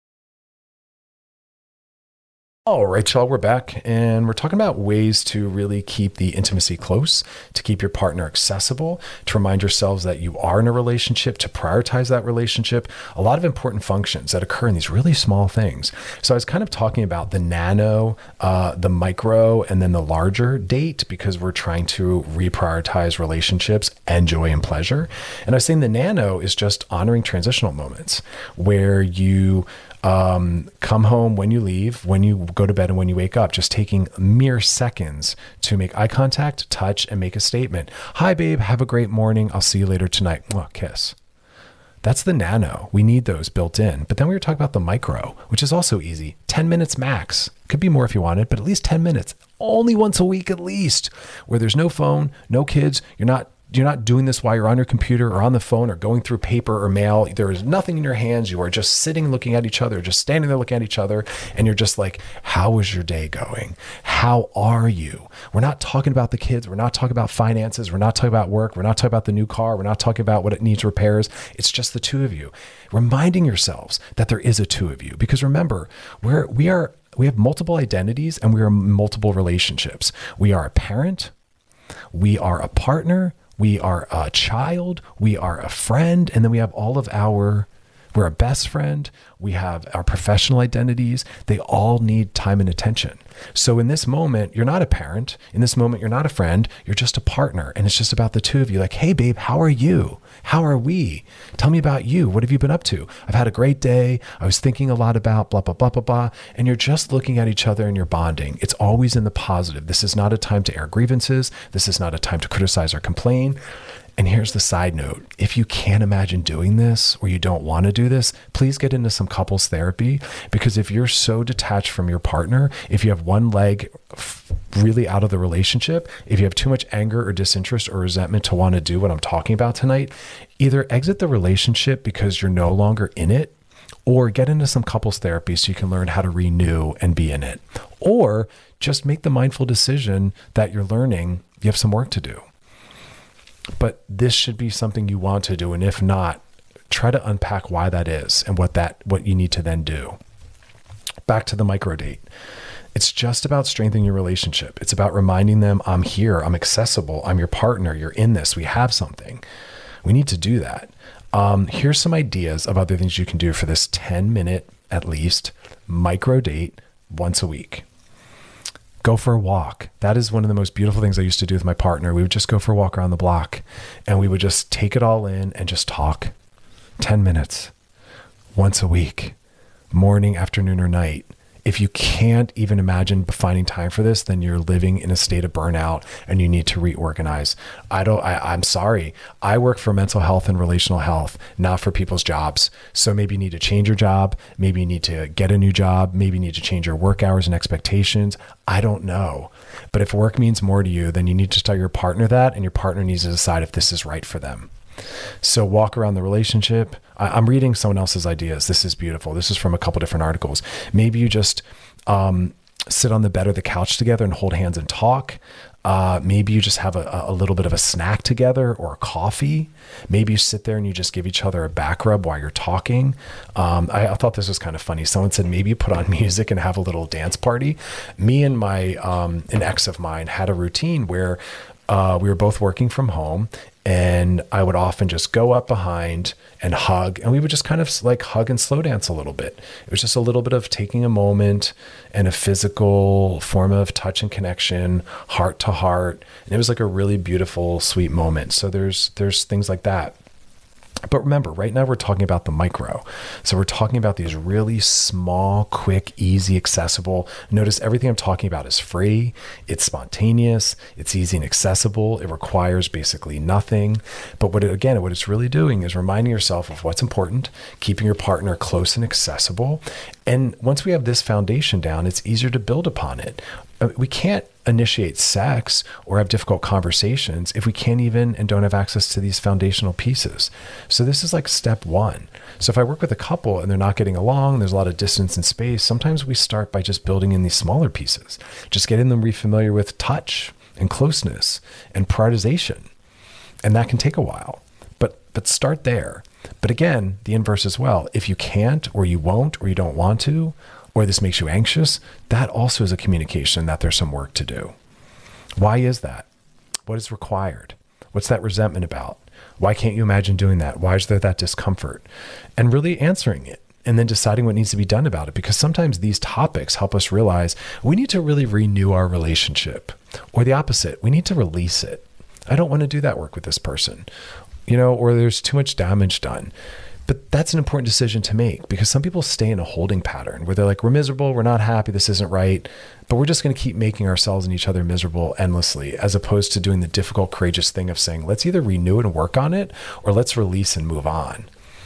All right, y'all, we're back and we're talking about ways to really keep the intimacy close, to keep your partner accessible, to remind yourselves that you are in a relationship, to prioritize that relationship, a lot of important functions that occur in these really small things. So I was kind of talking about the nano, the micro, and then the larger date because we're trying to reprioritize relationships and joy and pleasure. And I was saying the nano is just honoring transitional moments where you come home, when you leave, when you go to bed, and when you wake up, just taking mere seconds to make eye contact, touch, and make a statement. Hi, babe. Have a great morning. I'll see you later tonight. Mwah, kiss. That's the nano. We need those built in. But then we were talking about the micro, which is also easy. 10 minutes max. Could be more if you wanted, but at least 10 minutes. Only once a week at least, where there's no phone, no kids. You're not doing this while you're on your computer or on the phone or going through paper or mail. There is nothing in your hands. You are just sitting looking at each other, just standing there looking at each other. And you're just like, how is your day going? How are you? We're not talking about the kids. We're not talking about finances. We're not talking about work. We're not talking about the new car. We're not talking about what it needs repairs. It's just the two of you. Reminding yourselves that there is a two of you. Because remember, we have multiple identities and we are multiple relationships. We are a parent. We are a partner. we are a child, we are a friend, and then we have we're a best friend, we have our professional identities. They all need time and attention. So in this moment, you're not a parent. In this moment, you're not a friend. You're just a partner. And it's just about the two of you. Like, hey, babe, how are you? How are we? Tell me about you. What have you been up to? I've had a great day. I was thinking a lot about blah, blah, blah, blah, blah. And you're just looking at each other and you're bonding. It's always in the positive. This is not a time to air grievances. This is not a time to criticize or complain. And here's the side note. If you can't imagine doing this or you don't want to do this, please get into some couples therapy, because if you're so detached from your partner, if you have one leg really out of the relationship, if you have too much anger or disinterest or resentment to want to do what I'm talking about tonight, either exit the relationship because you're no longer in it, or get into some couples therapy so you can learn how to renew and be in it. Or just make the mindful decision that you're learning you have some work to do. But this should be something you want to do. And if not, try to unpack why that is and what you need to then do. Back to the micro date. It's just about strengthening your relationship. It's about reminding them, I'm here, I'm accessible, I'm your partner, you're in this, we have something. We need to do that. Here's some ideas of other things you can do for this 10-minute, at least, micro date once a week. Go for a walk. That is one of the most beautiful things I used to do with my partner. We would just go for a walk around the block and we would just take it all in and just talk. 10 minutes once a week, morning, afternoon, or night. If you can't even imagine finding time for this, then you're living in a state of burnout and you need to reorganize. I'm sorry. I work for mental health and relational health, not for people's jobs. So maybe you need to change your job. Maybe you need to get a new job. Maybe you need to change your work hours and expectations. I don't know. But if work means more to you, then you need to tell your partner that, and your partner needs to decide if this is right for them. So walk around the relationship. I'm reading someone else's ideas. This is beautiful. This is from a couple different articles. Maybe you just sit on the bed or the couch together and hold hands and talk. Maybe you just have a little bit of a snack together or a coffee. Maybe you sit there and you just give each other a back rub while you're talking. I thought this was kind of funny. Someone said maybe you put on music and have a little dance party. Me and an ex of mine had a routine where we were both working from home, and I would often just go up behind and hug, and we would just kind of like hug and slow dance a little bit. It was just a little bit of taking a moment and a physical form of touch and connection, heart to heart. And it was like a really beautiful, sweet moment. So there's things like that. But remember, right now we're talking about the micro. So we're talking about these really small, quick, easy, accessible. Notice everything I'm talking about is free. It's spontaneous. It's easy and accessible. It requires basically nothing. But what it's really doing is reminding yourself of what's important, keeping your partner close and accessible. And once we have this foundation down, it's easier to build upon it. We can't initiate sex or have difficult conversations if we can't even and don't have access to these foundational pieces. So this is like step one. So if I work with a couple and they're not getting along, there's a lot of distance and space, sometimes we start by just building in these smaller pieces, just getting them refamiliar with touch and closeness and prioritization. And that can take a while, but start there. But again, the inverse as well. If you can't, or you won't, or you don't want to, or this makes you anxious, that also is a communication that there's some work to do. Why is that? What is required? What's that resentment about? Why can't you imagine doing that? Why is there that discomfort? And really answering it, and then deciding what needs to be done about it. Because sometimes these topics help us realize we need to really renew our relationship, or the opposite, we need to release it. I don't want to do that work with this person, or there's too much damage done. But that's an important decision to make, because some people stay in a holding pattern where they're like, we're miserable, we're not happy, this isn't right, but we're just going to keep making ourselves and each other miserable endlessly, as opposed to doing the difficult, courageous thing of saying, let's either renew and work on it, or let's release and move on.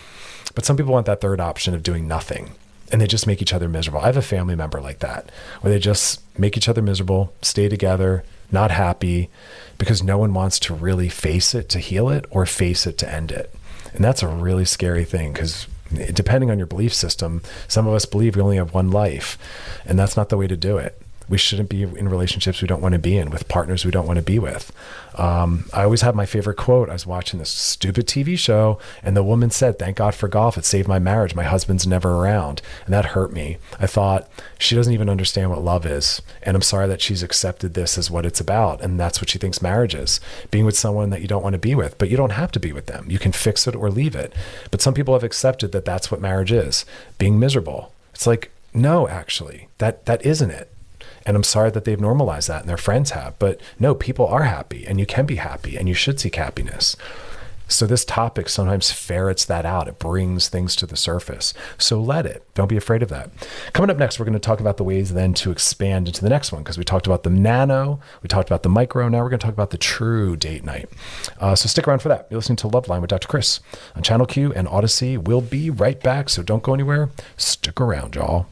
But some people want that third option of doing nothing, and they just make each other miserable. I have a family member like that, where they just make each other miserable, stay together, not happy, because no one wants to really face it to heal it, or face it to end it. And that's a really scary thing, because depending on your belief system, some of us believe we only have one life, and that's not the way to do it. We shouldn't be in relationships we don't want to be in, with partners we don't want to be with. I always have my favorite quote. I was watching this stupid TV show and the woman said, "Thank God for golf. It saved my marriage. My husband's never around." And that hurt me. I thought, she doesn't even understand what love is. And I'm sorry that she's accepted this as what it's about. And that's what she thinks marriage is. Being with someone that you don't want to be with, but you don't have to be with them. You can fix it or leave it. But some people have accepted that that's what marriage is, being miserable. It's like, no, actually, that isn't it. And I'm sorry that they've normalized that and their friends have, but no, people are happy and you can be happy and you should seek happiness. So this topic sometimes ferrets that out. It brings things to the surface. So let it. Don't be afraid of that. Coming up next, we're going to talk about the ways then to expand into the next one, because we talked about the nano, we talked about the micro. Now we're going to talk about the true date night. So stick around for that. You're listening to Loveline with Dr. Chris on Channel Q and Odyssey. We'll be right back. So don't go anywhere. Stick around, y'all.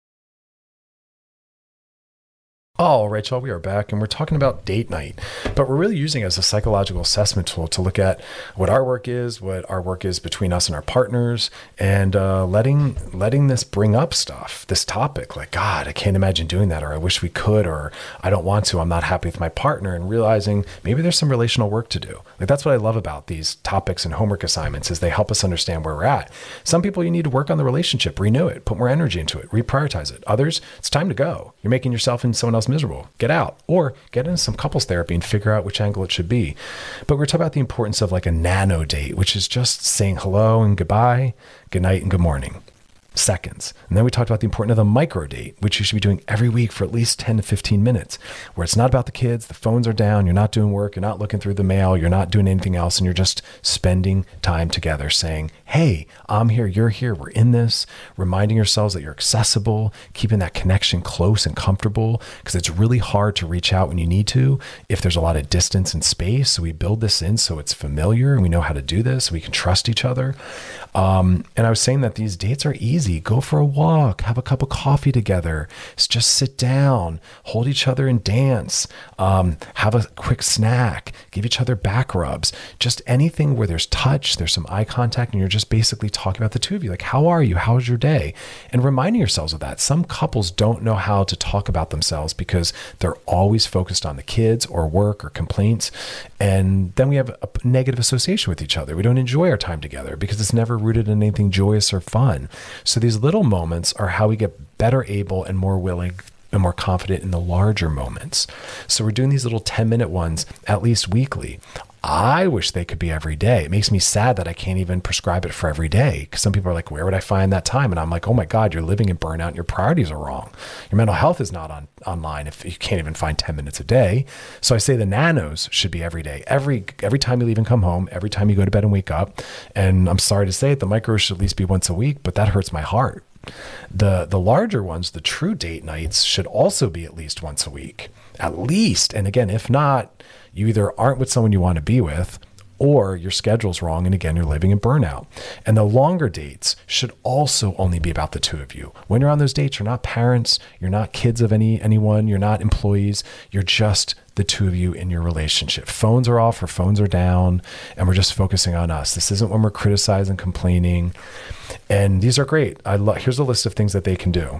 All right, y'all, we are back and we're talking about date night, but we're really using it as a psychological assessment tool to look at what our work is between us and our partners, and letting this bring up stuff, this topic, like, God, I can't imagine doing that, or I wish we could, or I don't want to, I'm not happy with my partner, and realizing maybe there's some relational work to do. Like, that's what I love about these topics and homework assignments, is they help us understand where we're at. Some people, you need to work on the relationship, renew it, put more energy into it, reprioritize it. Others, it's time to go. You're making yourself and someone else miserable. Get out, or get into some couples therapy and figure out which angle it should be. But we're talking about the importance of like a nano date, which is just saying hello and goodbye, good night and good morning. Seconds. And then we talked about the importance of the micro date, which you should be doing every week for at least 10 to 15 minutes, where it's not about the kids, the phones are down, you're not doing work, you're not looking through the mail, you're not doing anything else, and you're just spending time together saying, hey, I'm here, you're here, we're in this, reminding yourselves that you're accessible, keeping that connection close and comfortable, because it's really hard to reach out when you need to if there's a lot of distance and space. So we build this in so it's familiar and we know how to do this, we can trust each other. And I was saying that these dates are easy. Go for a walk, have a cup of coffee together, just sit down, hold each other and dance, have a quick snack, give each other back rubs, just anything where there's touch, there's some eye contact, and you're just basically talking about the two of you. Like, how are you? How's your day? And reminding yourselves of that. Some couples don't know how to talk about themselves because they're always focused on the kids or work or complaints. And then we have a negative association with each other. We don't enjoy our time together because it's never rooted in anything joyous or fun. So these little moments are how we get better able and more willing and more confident in the larger moments. So we're doing these little 10-minute ones at least weekly. I wish they could be every day. It makes me sad that I can't even prescribe it for every day, because some people are like, where would I find that time? And I'm like, oh my God, you're living in burnout and your priorities are wrong. Your mental health is not online if you can't even find 10 minutes a day. So I say the nanos should be every day. Every time you leave and come home, every time you go to bed and wake up. And I'm sorry to say it, the micros should at least be once a week, but that hurts my heart. The larger ones, the true date nights, should also be at least once a week, at least. And again, if not, you either aren't with someone you want to be with, or your schedule's wrong, and again, you're living in burnout. And the longer dates should also only be about the two of you. When you're on those dates, you're not parents, you're not kids of anyone, you're not employees, you're just the two of you in your relationship. Phones are off or phones are down, and we're just focusing on us. This isn't when we're criticizing, complaining. And these are great. Here's a list of things that they can do.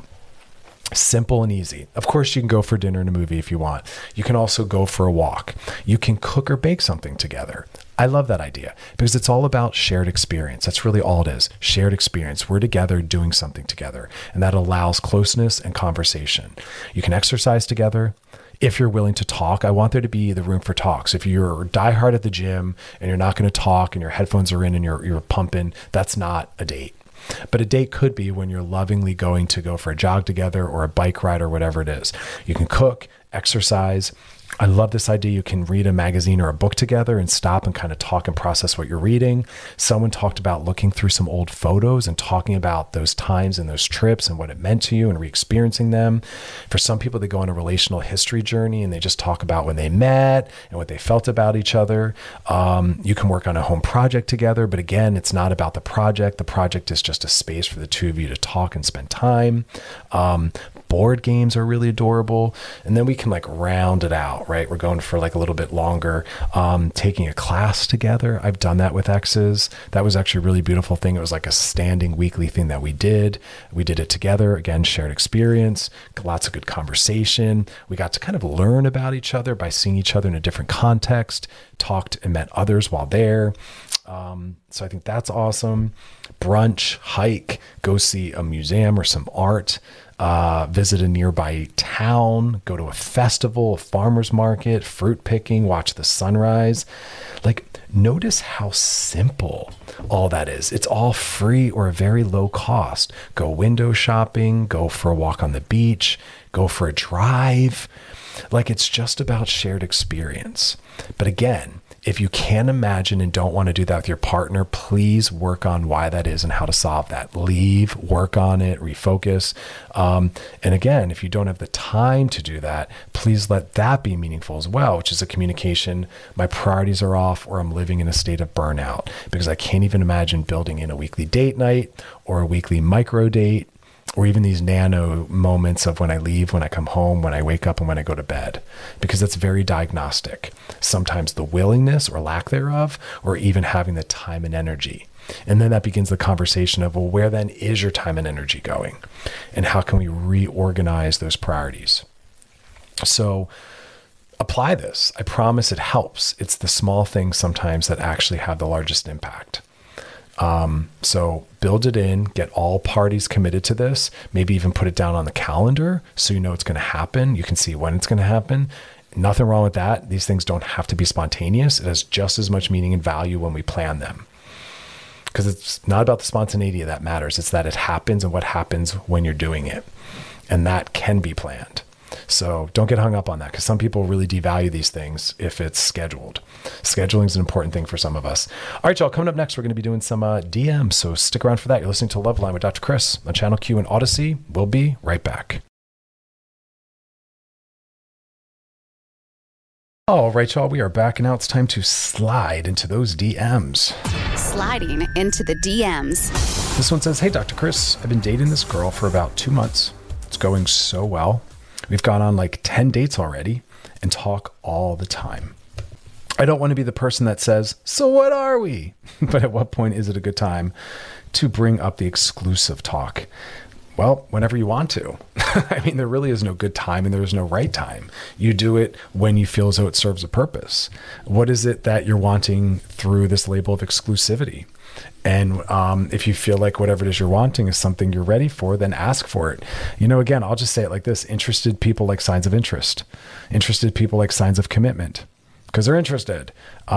Simple and easy. Of course, you can go for dinner and a movie if you want. You can also go for a walk. You can cook or bake something together. I love that idea because it's all about shared experience. That's really all it is. Shared experience. We're together doing something together, and that allows closeness and conversation. You can exercise together. If you're willing to talk, I want there to be the room for talks. If you're diehard at the gym and you're not going to talk and your headphones are in and you're pumping, that's not a date. But a date could be when you're lovingly going to go for a jog together or a bike ride or whatever it is. You can cook, exercise. I love this idea. You can read a magazine or a book together and stop and kind of talk and process what you're reading. Someone talked about looking through some old photos and talking about those times and those trips and what it meant to you and re-experiencing them. For some people, they go on a relational history journey and they just talk about when they met and what they felt about each other. You can work on a home project together, but again, it's not about the project. The project is just a space for the two of you to talk and spend time. Board games are really adorable. And then we can like round it out, right? We're going for like a little bit longer. Taking a class together. I've done that with exes. That was actually a really beautiful thing. It was like a standing weekly thing that we did. We did it together. Again, shared experience, lots of good conversation. We got to kind of learn about each other by seeing each other in a different context, talked and met others while there. So I think that's awesome. Brunch, hike, go see a museum or some art, visit a nearby town, go to a festival, a farmer's market, fruit picking, watch the sunrise. Like, notice how simple all that is. It's all free or very low cost. Go window shopping, go for a walk on the beach, go for a drive. Like, it's just about shared experience. But again, if you can't imagine and don't want to do that with your partner, please work on why that is and how to solve that. Leave, work on it, refocus. And again, if you don't have the time to do that, please let that be meaningful as well, which is a communication. My priorities are off, or I'm living in a state of burnout, because I can't even imagine building in a weekly date night or a weekly micro date, or even these nano moments of when I leave, when I come home, when I wake up, and when I go to bed, because that's very diagnostic. Sometimes the willingness or lack thereof, or even having the time and energy. And then that begins the conversation of, well, where then is your time and energy going? And how can we reorganize those priorities? So apply this. I promise it helps. It's the small things sometimes that actually have the largest impact. So build it in, get all parties committed to this, maybe even put it down on the calendar so you know it's going to happen. You can see when it's going to happen. Nothing wrong with that. These things don't have to be spontaneous. It has just as much meaning and value when we plan them, because it's not about the spontaneity that matters. It's that it happens and what happens when you're doing it. And that can be planned. So don't get hung up on that, because some people really devalue these things if it's scheduled. Scheduling is an important thing for some of us. All right, y'all, coming up next, we're going to be doing some DMs. So stick around for that. You're listening to Loveline with Dr. Chris on Channel Q and Odyssey. We'll be right back. All right, y'all, we are back, and now it's time to slide into those DMs. Sliding into the DMs. This one says, hey, Dr. Chris, I've been dating this girl for about 2 months. It's going so well. We've gone on like 10 dates already and talk all the time. I don't want to be the person that says, so what are we? But at what point is it a good time to bring up the exclusive talk? Well, whenever you want to. I mean, there really is no good time and there is no right time. You do it when you feel as though it serves a purpose. What is it that you're wanting through this label of exclusivity? And if you feel like whatever it is you're wanting is something you're ready for, then ask for it. You know, again, I'll just say it like this. Interested people like signs of interest. Interested people like signs of commitment, because they're interested.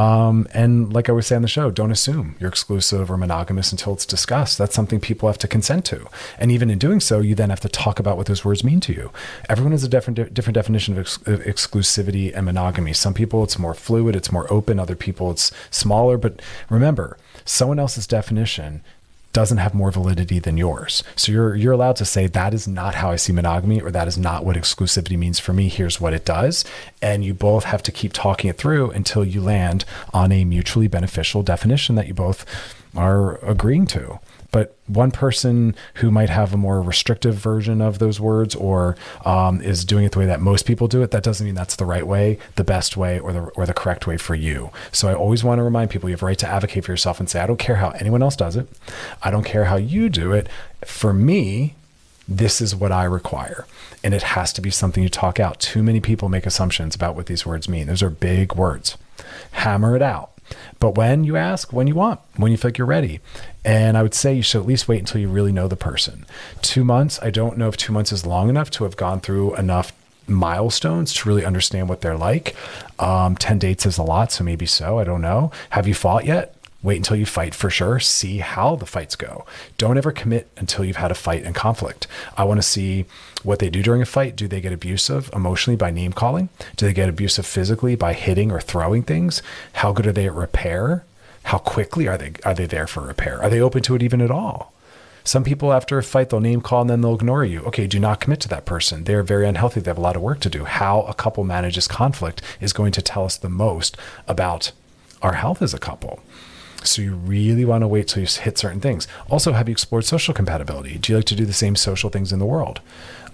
And like I always say on the show, don't assume you're exclusive or monogamous until it's discussed. That's something people have to consent to. And even in doing so, you then have to talk about what those words mean to you. Everyone has a different definition of exclusivity and monogamy. Some people, it's more fluid, it's more open. Other people, it's smaller. But remember, someone else's definition doesn't have more validity than yours. So you're allowed to say, that is not how I see monogamy, or that is not what exclusivity means for me. Here's what it does. And you both have to keep talking it through until you land on a mutually beneficial definition that you both are agreeing to. But one person who might have a more restrictive version of those words, or is doing it the way that most people do it, that doesn't mean that's the right way, the best way, or the correct way for you. So I always want to remind people, you have a right to advocate for yourself and say, I don't care how anyone else does it. I don't care how you do it. For me, this is what I require. And it has to be something you talk out. Too many people make assumptions about what these words mean. Those are big words. Hammer it out. But when you ask, when you want, when you feel like you're ready. And I would say you should at least wait until you really know the person. 2 months, I don't know if 2 months is long enough to have gone through enough milestones to really understand what they're like. 10 dates is a lot, so maybe so, I don't know. Have you fought yet? Wait until you fight for sure. See how the fights go. Don't ever commit until you've had a fight and conflict. I want to see what they do during a fight. Do they get abusive emotionally by name calling? Do they get abusive physically by hitting or throwing things? How good are they at repair? How quickly are they there for repair? Are they open to it even at all? Some people after a fight, they'll name call and then they'll ignore you. Okay, do not commit to that person. They're very unhealthy. They have a lot of work to do. How a couple manages conflict is going to tell us the most about our health as a couple. So you really want to wait till you hit certain things. Also, have you explored social compatibility? Do you like to do the same social things in the world?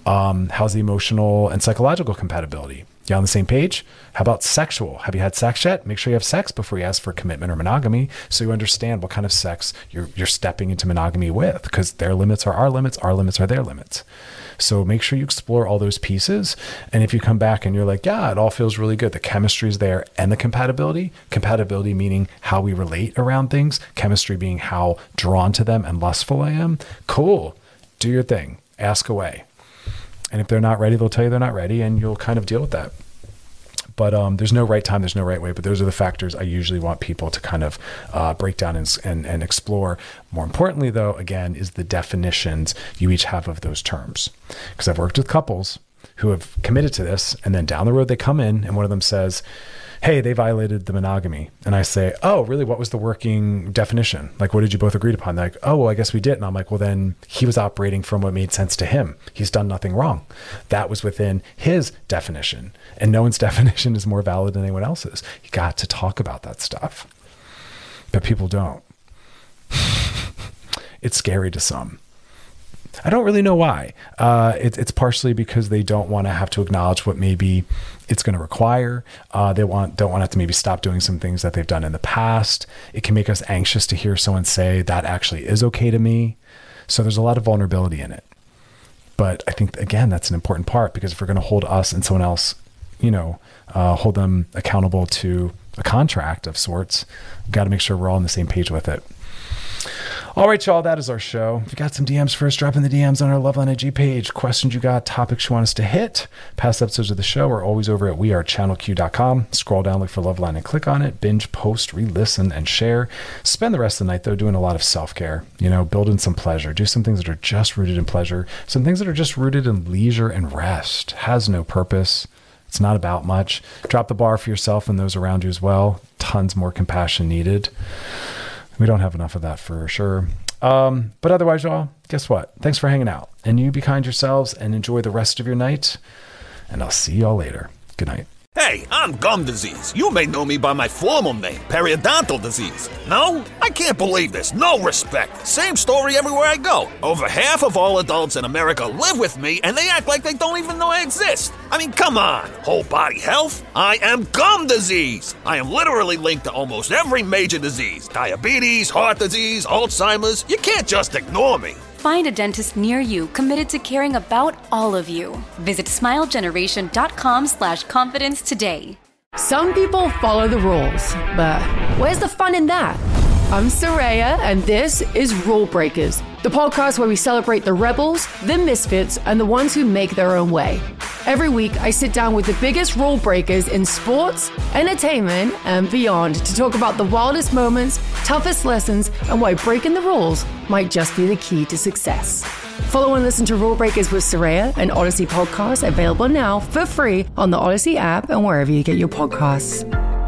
How's the emotional and psychological compatibility? You on the same page? How about sexual? Have you had sex yet? Make sure you have sex before you ask for commitment or monogamy, so you understand what kind of sex you're stepping into monogamy with, because their limits are our limits are their limits. So make sure you explore all those pieces. And if you come back and you're like, yeah, it all feels really good, the chemistry is there, and the compatibility meaning how we relate around things, chemistry being how drawn to them and lustful I am, cool, do your thing, ask away. And if they're not ready, they'll tell you they're not ready, and you'll kind of deal with that. But there's no right time, there's no right way. But those are the factors I usually want people to kind of break down and explore. More importantly, though, again, is the definitions you each have of those terms. Because I've worked with couples who have committed to this, and then down the road they come in, and one of them says, hey, they violated the monogamy. And I say, oh, really? What was the working definition? Like, what did you both agree upon? They're like, oh, well, I guess we did. And I'm like, well, then he was operating from what made sense to him. He's done nothing wrong. That was within his definition. And no one's definition is more valid than anyone else's. You got to talk about that stuff. But people don't. It's scary to some. I don't really know why. It's partially because they don't want to have to acknowledge what maybe it's going to require. They don't want to have to maybe stop doing some things that they've done in the past. It can make us anxious to hear someone say that actually is okay to me. So there's a lot of vulnerability in it. But I think, again, that's an important part, because if we're going to hold us and someone else, hold them accountable to a contract of sorts, we've got to make sure we're all on the same page with it. All right, y'all, that is our show. If you got some DMs for us, drop in the DMs on our Loveline IG page. Questions you got, topics you want us to hit. Past episodes of the show are always over at wearechannelq.com. Scroll down, look for Loveline and click on it. Binge, post, re-listen, and share. Spend the rest of the night, though, doing a lot of self-care. Build in some pleasure. Do some things that are just rooted in pleasure. Some things that are just rooted in leisure and rest. Has no purpose. It's not about much. Drop the bar for yourself and those around you as well. Tons more compassion needed. We don't have enough of that for sure. But otherwise, y'all, guess what? Thanks for hanging out. And you be kind yourselves and enjoy the rest of your night. And I'll see y'all later. Good night. Hey, I'm gum disease. You may know me by my formal name, periodontal disease. No? I can't believe this. No respect. Same story everywhere I go. Over half of all adults in America live with me, and they act like they don't even know I exist. I mean, come on. Whole body health? I am gum disease. I am literally linked to almost every major disease. Diabetes, heart disease, Alzheimer's. You can't just ignore me. Find a dentist near you committed to caring about all of you. Visit smilegeneration.com/confidence today. Some people follow the rules, but where's the fun in that? I'm Saraya, and this is Rule Breakers, the podcast where we celebrate the rebels, the misfits, and the ones who make their own way. Every week, I sit down with the biggest rule breakers in sports, entertainment, and beyond to talk about the wildest moments, toughest lessons, and why breaking the rules might just be the key to success. Follow and listen to Rule Breakers with Saraya, an Odyssey podcast available now for free on the Odyssey app and wherever you get your podcasts.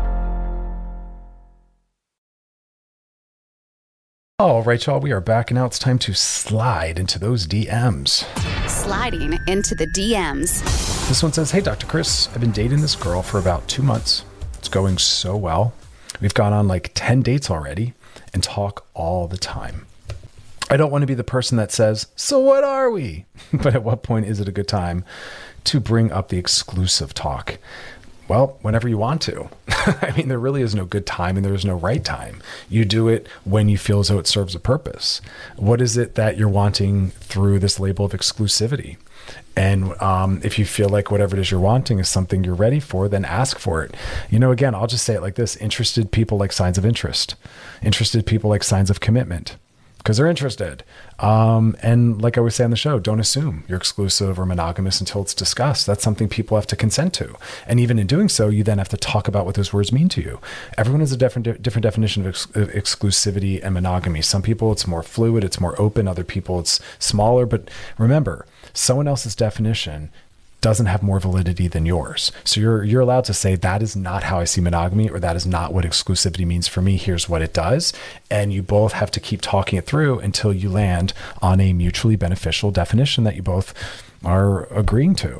All right, y'all, we are back, and now it's time to slide into those DMs. Sliding into the DMs. This one says, hey, Dr. Chris, I've been dating this girl for about 2 months. It's going so well. We've gone on like 10 dates already and talk all the time. I don't want to be the person that says, so what are we? But at what point is it a good time to bring up the exclusive talk? Well, whenever you want to. I mean, there really is no good time and there is no right time. You do it when you feel as though it serves a purpose. What is it that you're wanting through this label of exclusivity? And if you feel like whatever it is you're wanting is something you're ready for, then ask for it. Again, I'll just say it like this. Interested people like signs of interest. Interested people like signs of commitment, because they're interested. And like I always say on the show, don't assume you're exclusive or monogamous until it's discussed. That's something people have to consent to. And even in doing so, you then have to talk about what those words mean to you. Everyone has a different definition of exclusivity and monogamy. Some people, it's more fluid, it's more open. Other people, it's smaller. But remember, someone else's definition doesn't have more validity than yours. So you're allowed to say, that is not how I see monogamy, or that is not what exclusivity means for me. Here's what it does. And you both have to keep talking it through until you land on a mutually beneficial definition that you both are agreeing to.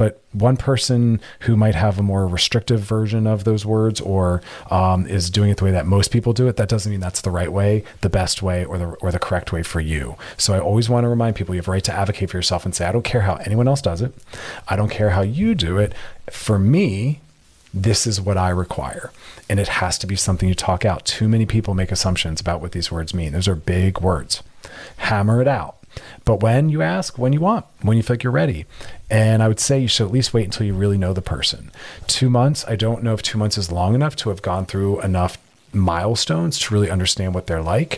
But one person who might have a more restrictive version of those words or is doing it the way that most people do it, that doesn't mean that's the right way, the best way, or the correct way for you. So I always want to remind people you have a right to advocate for yourself and say, I don't care how anyone else does it. I don't care how you do it. For me, this is what I require. And it has to be something you talk out. Too many people make assumptions about what these words mean. Those are big words. Hammer it out. But when you ask, when you want, when you feel like you're ready. And I would say you should at least wait until you really know the person. 2 months, I don't know if 2 months is long enough to have gone through enough milestones to really understand what they're like.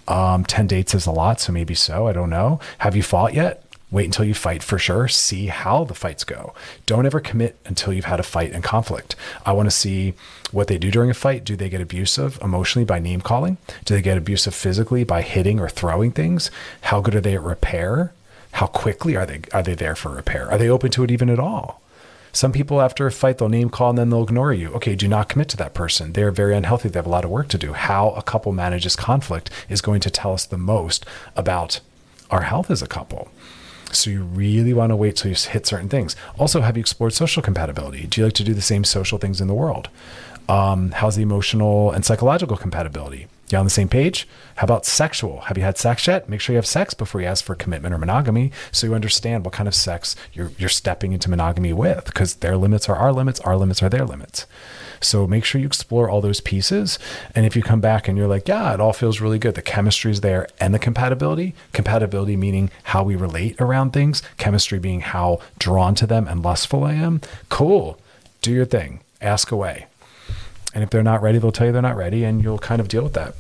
10 dates is a lot, so maybe so. I don't know. Have you fought yet? Wait until you fight for sure. See how the fights go. Don't ever commit until you've had a fight and conflict. I want to see what they do during a fight. Do they get abusive emotionally by name calling? Do they get abusive physically by hitting or throwing things? How good are they at repair? How quickly are they there for repair? Are they open to it even at all? Some people after a fight, they'll name call and then they'll ignore you. Okay, do not commit to that person. They're very unhealthy. They have a lot of work to do. How a couple manages conflict is going to tell us the most about our health as a couple. So you really want to wait till you hit certain things. Also, have you explored social compatibility? Do you like to do the same social things in the world? How's the emotional and psychological compatibility? You on the same page? How about sexual? Have you had sex yet? Make sure you have sex before you ask for commitment or monogamy, so you understand what kind of sex you're stepping into monogamy with, because their limits are our limits are their limits. So make sure you explore all those pieces. And if you come back and you're like, yeah, it all feels really good. The chemistry is there and the compatibility meaning how we relate around things. Chemistry being how drawn to them and lustful I am. Cool. Do your thing. Ask away. And if they're not ready, they'll tell you they're not ready and you'll kind of deal with that.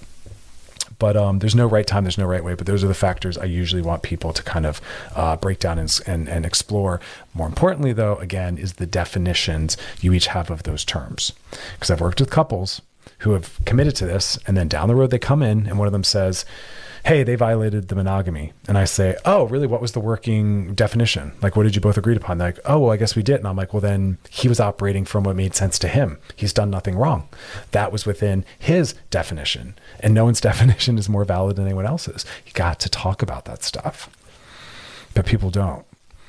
But there's no right time, there's no right way. But those are the factors I usually want people to kind of break down and explore. More importantly, though, again, is the definitions you each have of those terms. Because I've worked with couples who have committed to this, and then down the road they come in and one of them says, hey, they violated the monogamy. And I say, oh, really? What was the working definition? Like, what did you both agree upon? They're like, oh, well, I guess we did. And I'm like, well, then he was operating from what made sense to him. He's done nothing wrong. That was within his definition. And no one's definition is more valid than anyone else's. You got to talk about that stuff. But people don't.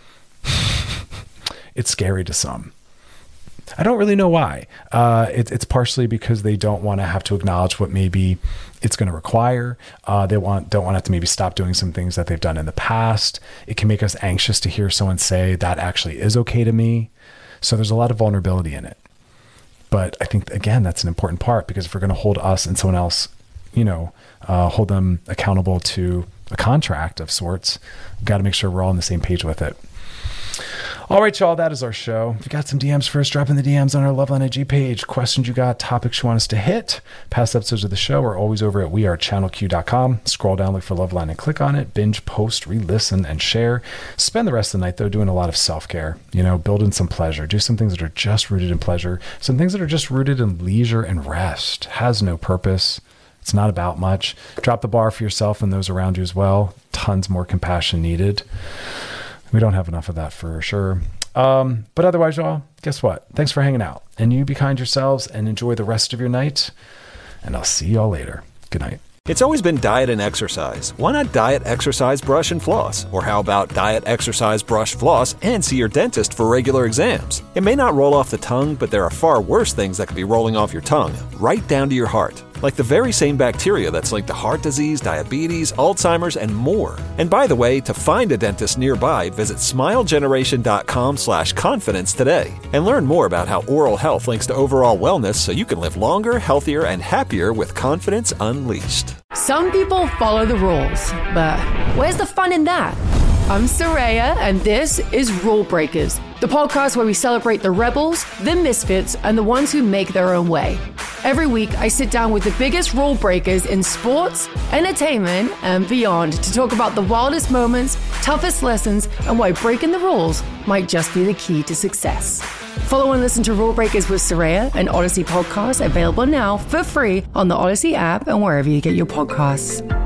It's scary to some. I don't really know why. It's partially because they don't want to have to acknowledge what maybe it's going to require. They don't want to have to maybe stop doing some things that they've done in the past. It can make us anxious to hear someone say that actually is okay to me. So there's a lot of vulnerability in it. But I think, again, that's an important part, because if we're going to hold us and someone else, hold them accountable to a contract of sorts, we've got to make sure we're all on the same page with it. All right, y'all, that is our show. If you got some DMs for us, drop in the DMs on our Loveline IG page. Questions you got, topics you want us to hit. Past episodes of the show are always over at wearechannelq.com. Scroll down, look for Loveline and click on it. Binge, post, re-listen, and share. Spend the rest of the night, though, doing a lot of self-care. Build in some pleasure. Do some things that are just rooted in pleasure. Some things that are just rooted in leisure and rest. Has no purpose. It's not about much. Drop the bar for yourself and those around you as well. Tons more compassion needed. We don't have enough of that for sure. But otherwise, y'all, guess what? Thanks for hanging out. And you be kind yourselves and enjoy the rest of your night. And I'll see y'all later. Good night. It's always been diet and exercise. Why not diet, exercise, brush, and floss? Or how about diet, exercise, brush, floss, and see your dentist for regular exams? It may not roll off the tongue, but there are far worse things that could be rolling off your tongue, right down to your heart. Like the very same bacteria that's linked to heart disease, diabetes, Alzheimer's, and more. And by the way, to find a dentist nearby, visit smilegeneration.com/confidence today. And learn more about how oral health links to overall wellness so you can live longer, healthier, and happier with confidence unleashed. Some people follow the rules, but where's the fun in that? I'm Soraya, and this is Rule Breakers, the podcast where we celebrate the rebels, the misfits, and the ones who make their own way. Every week, I sit down with the biggest rule breakers in sports, entertainment, and beyond to talk about the wildest moments, toughest lessons, and why breaking the rules might just be the key to success. Follow and listen to Rule Breakers with Soraya, an Odyssey podcast available now for free on the Odyssey app and wherever you get your podcasts.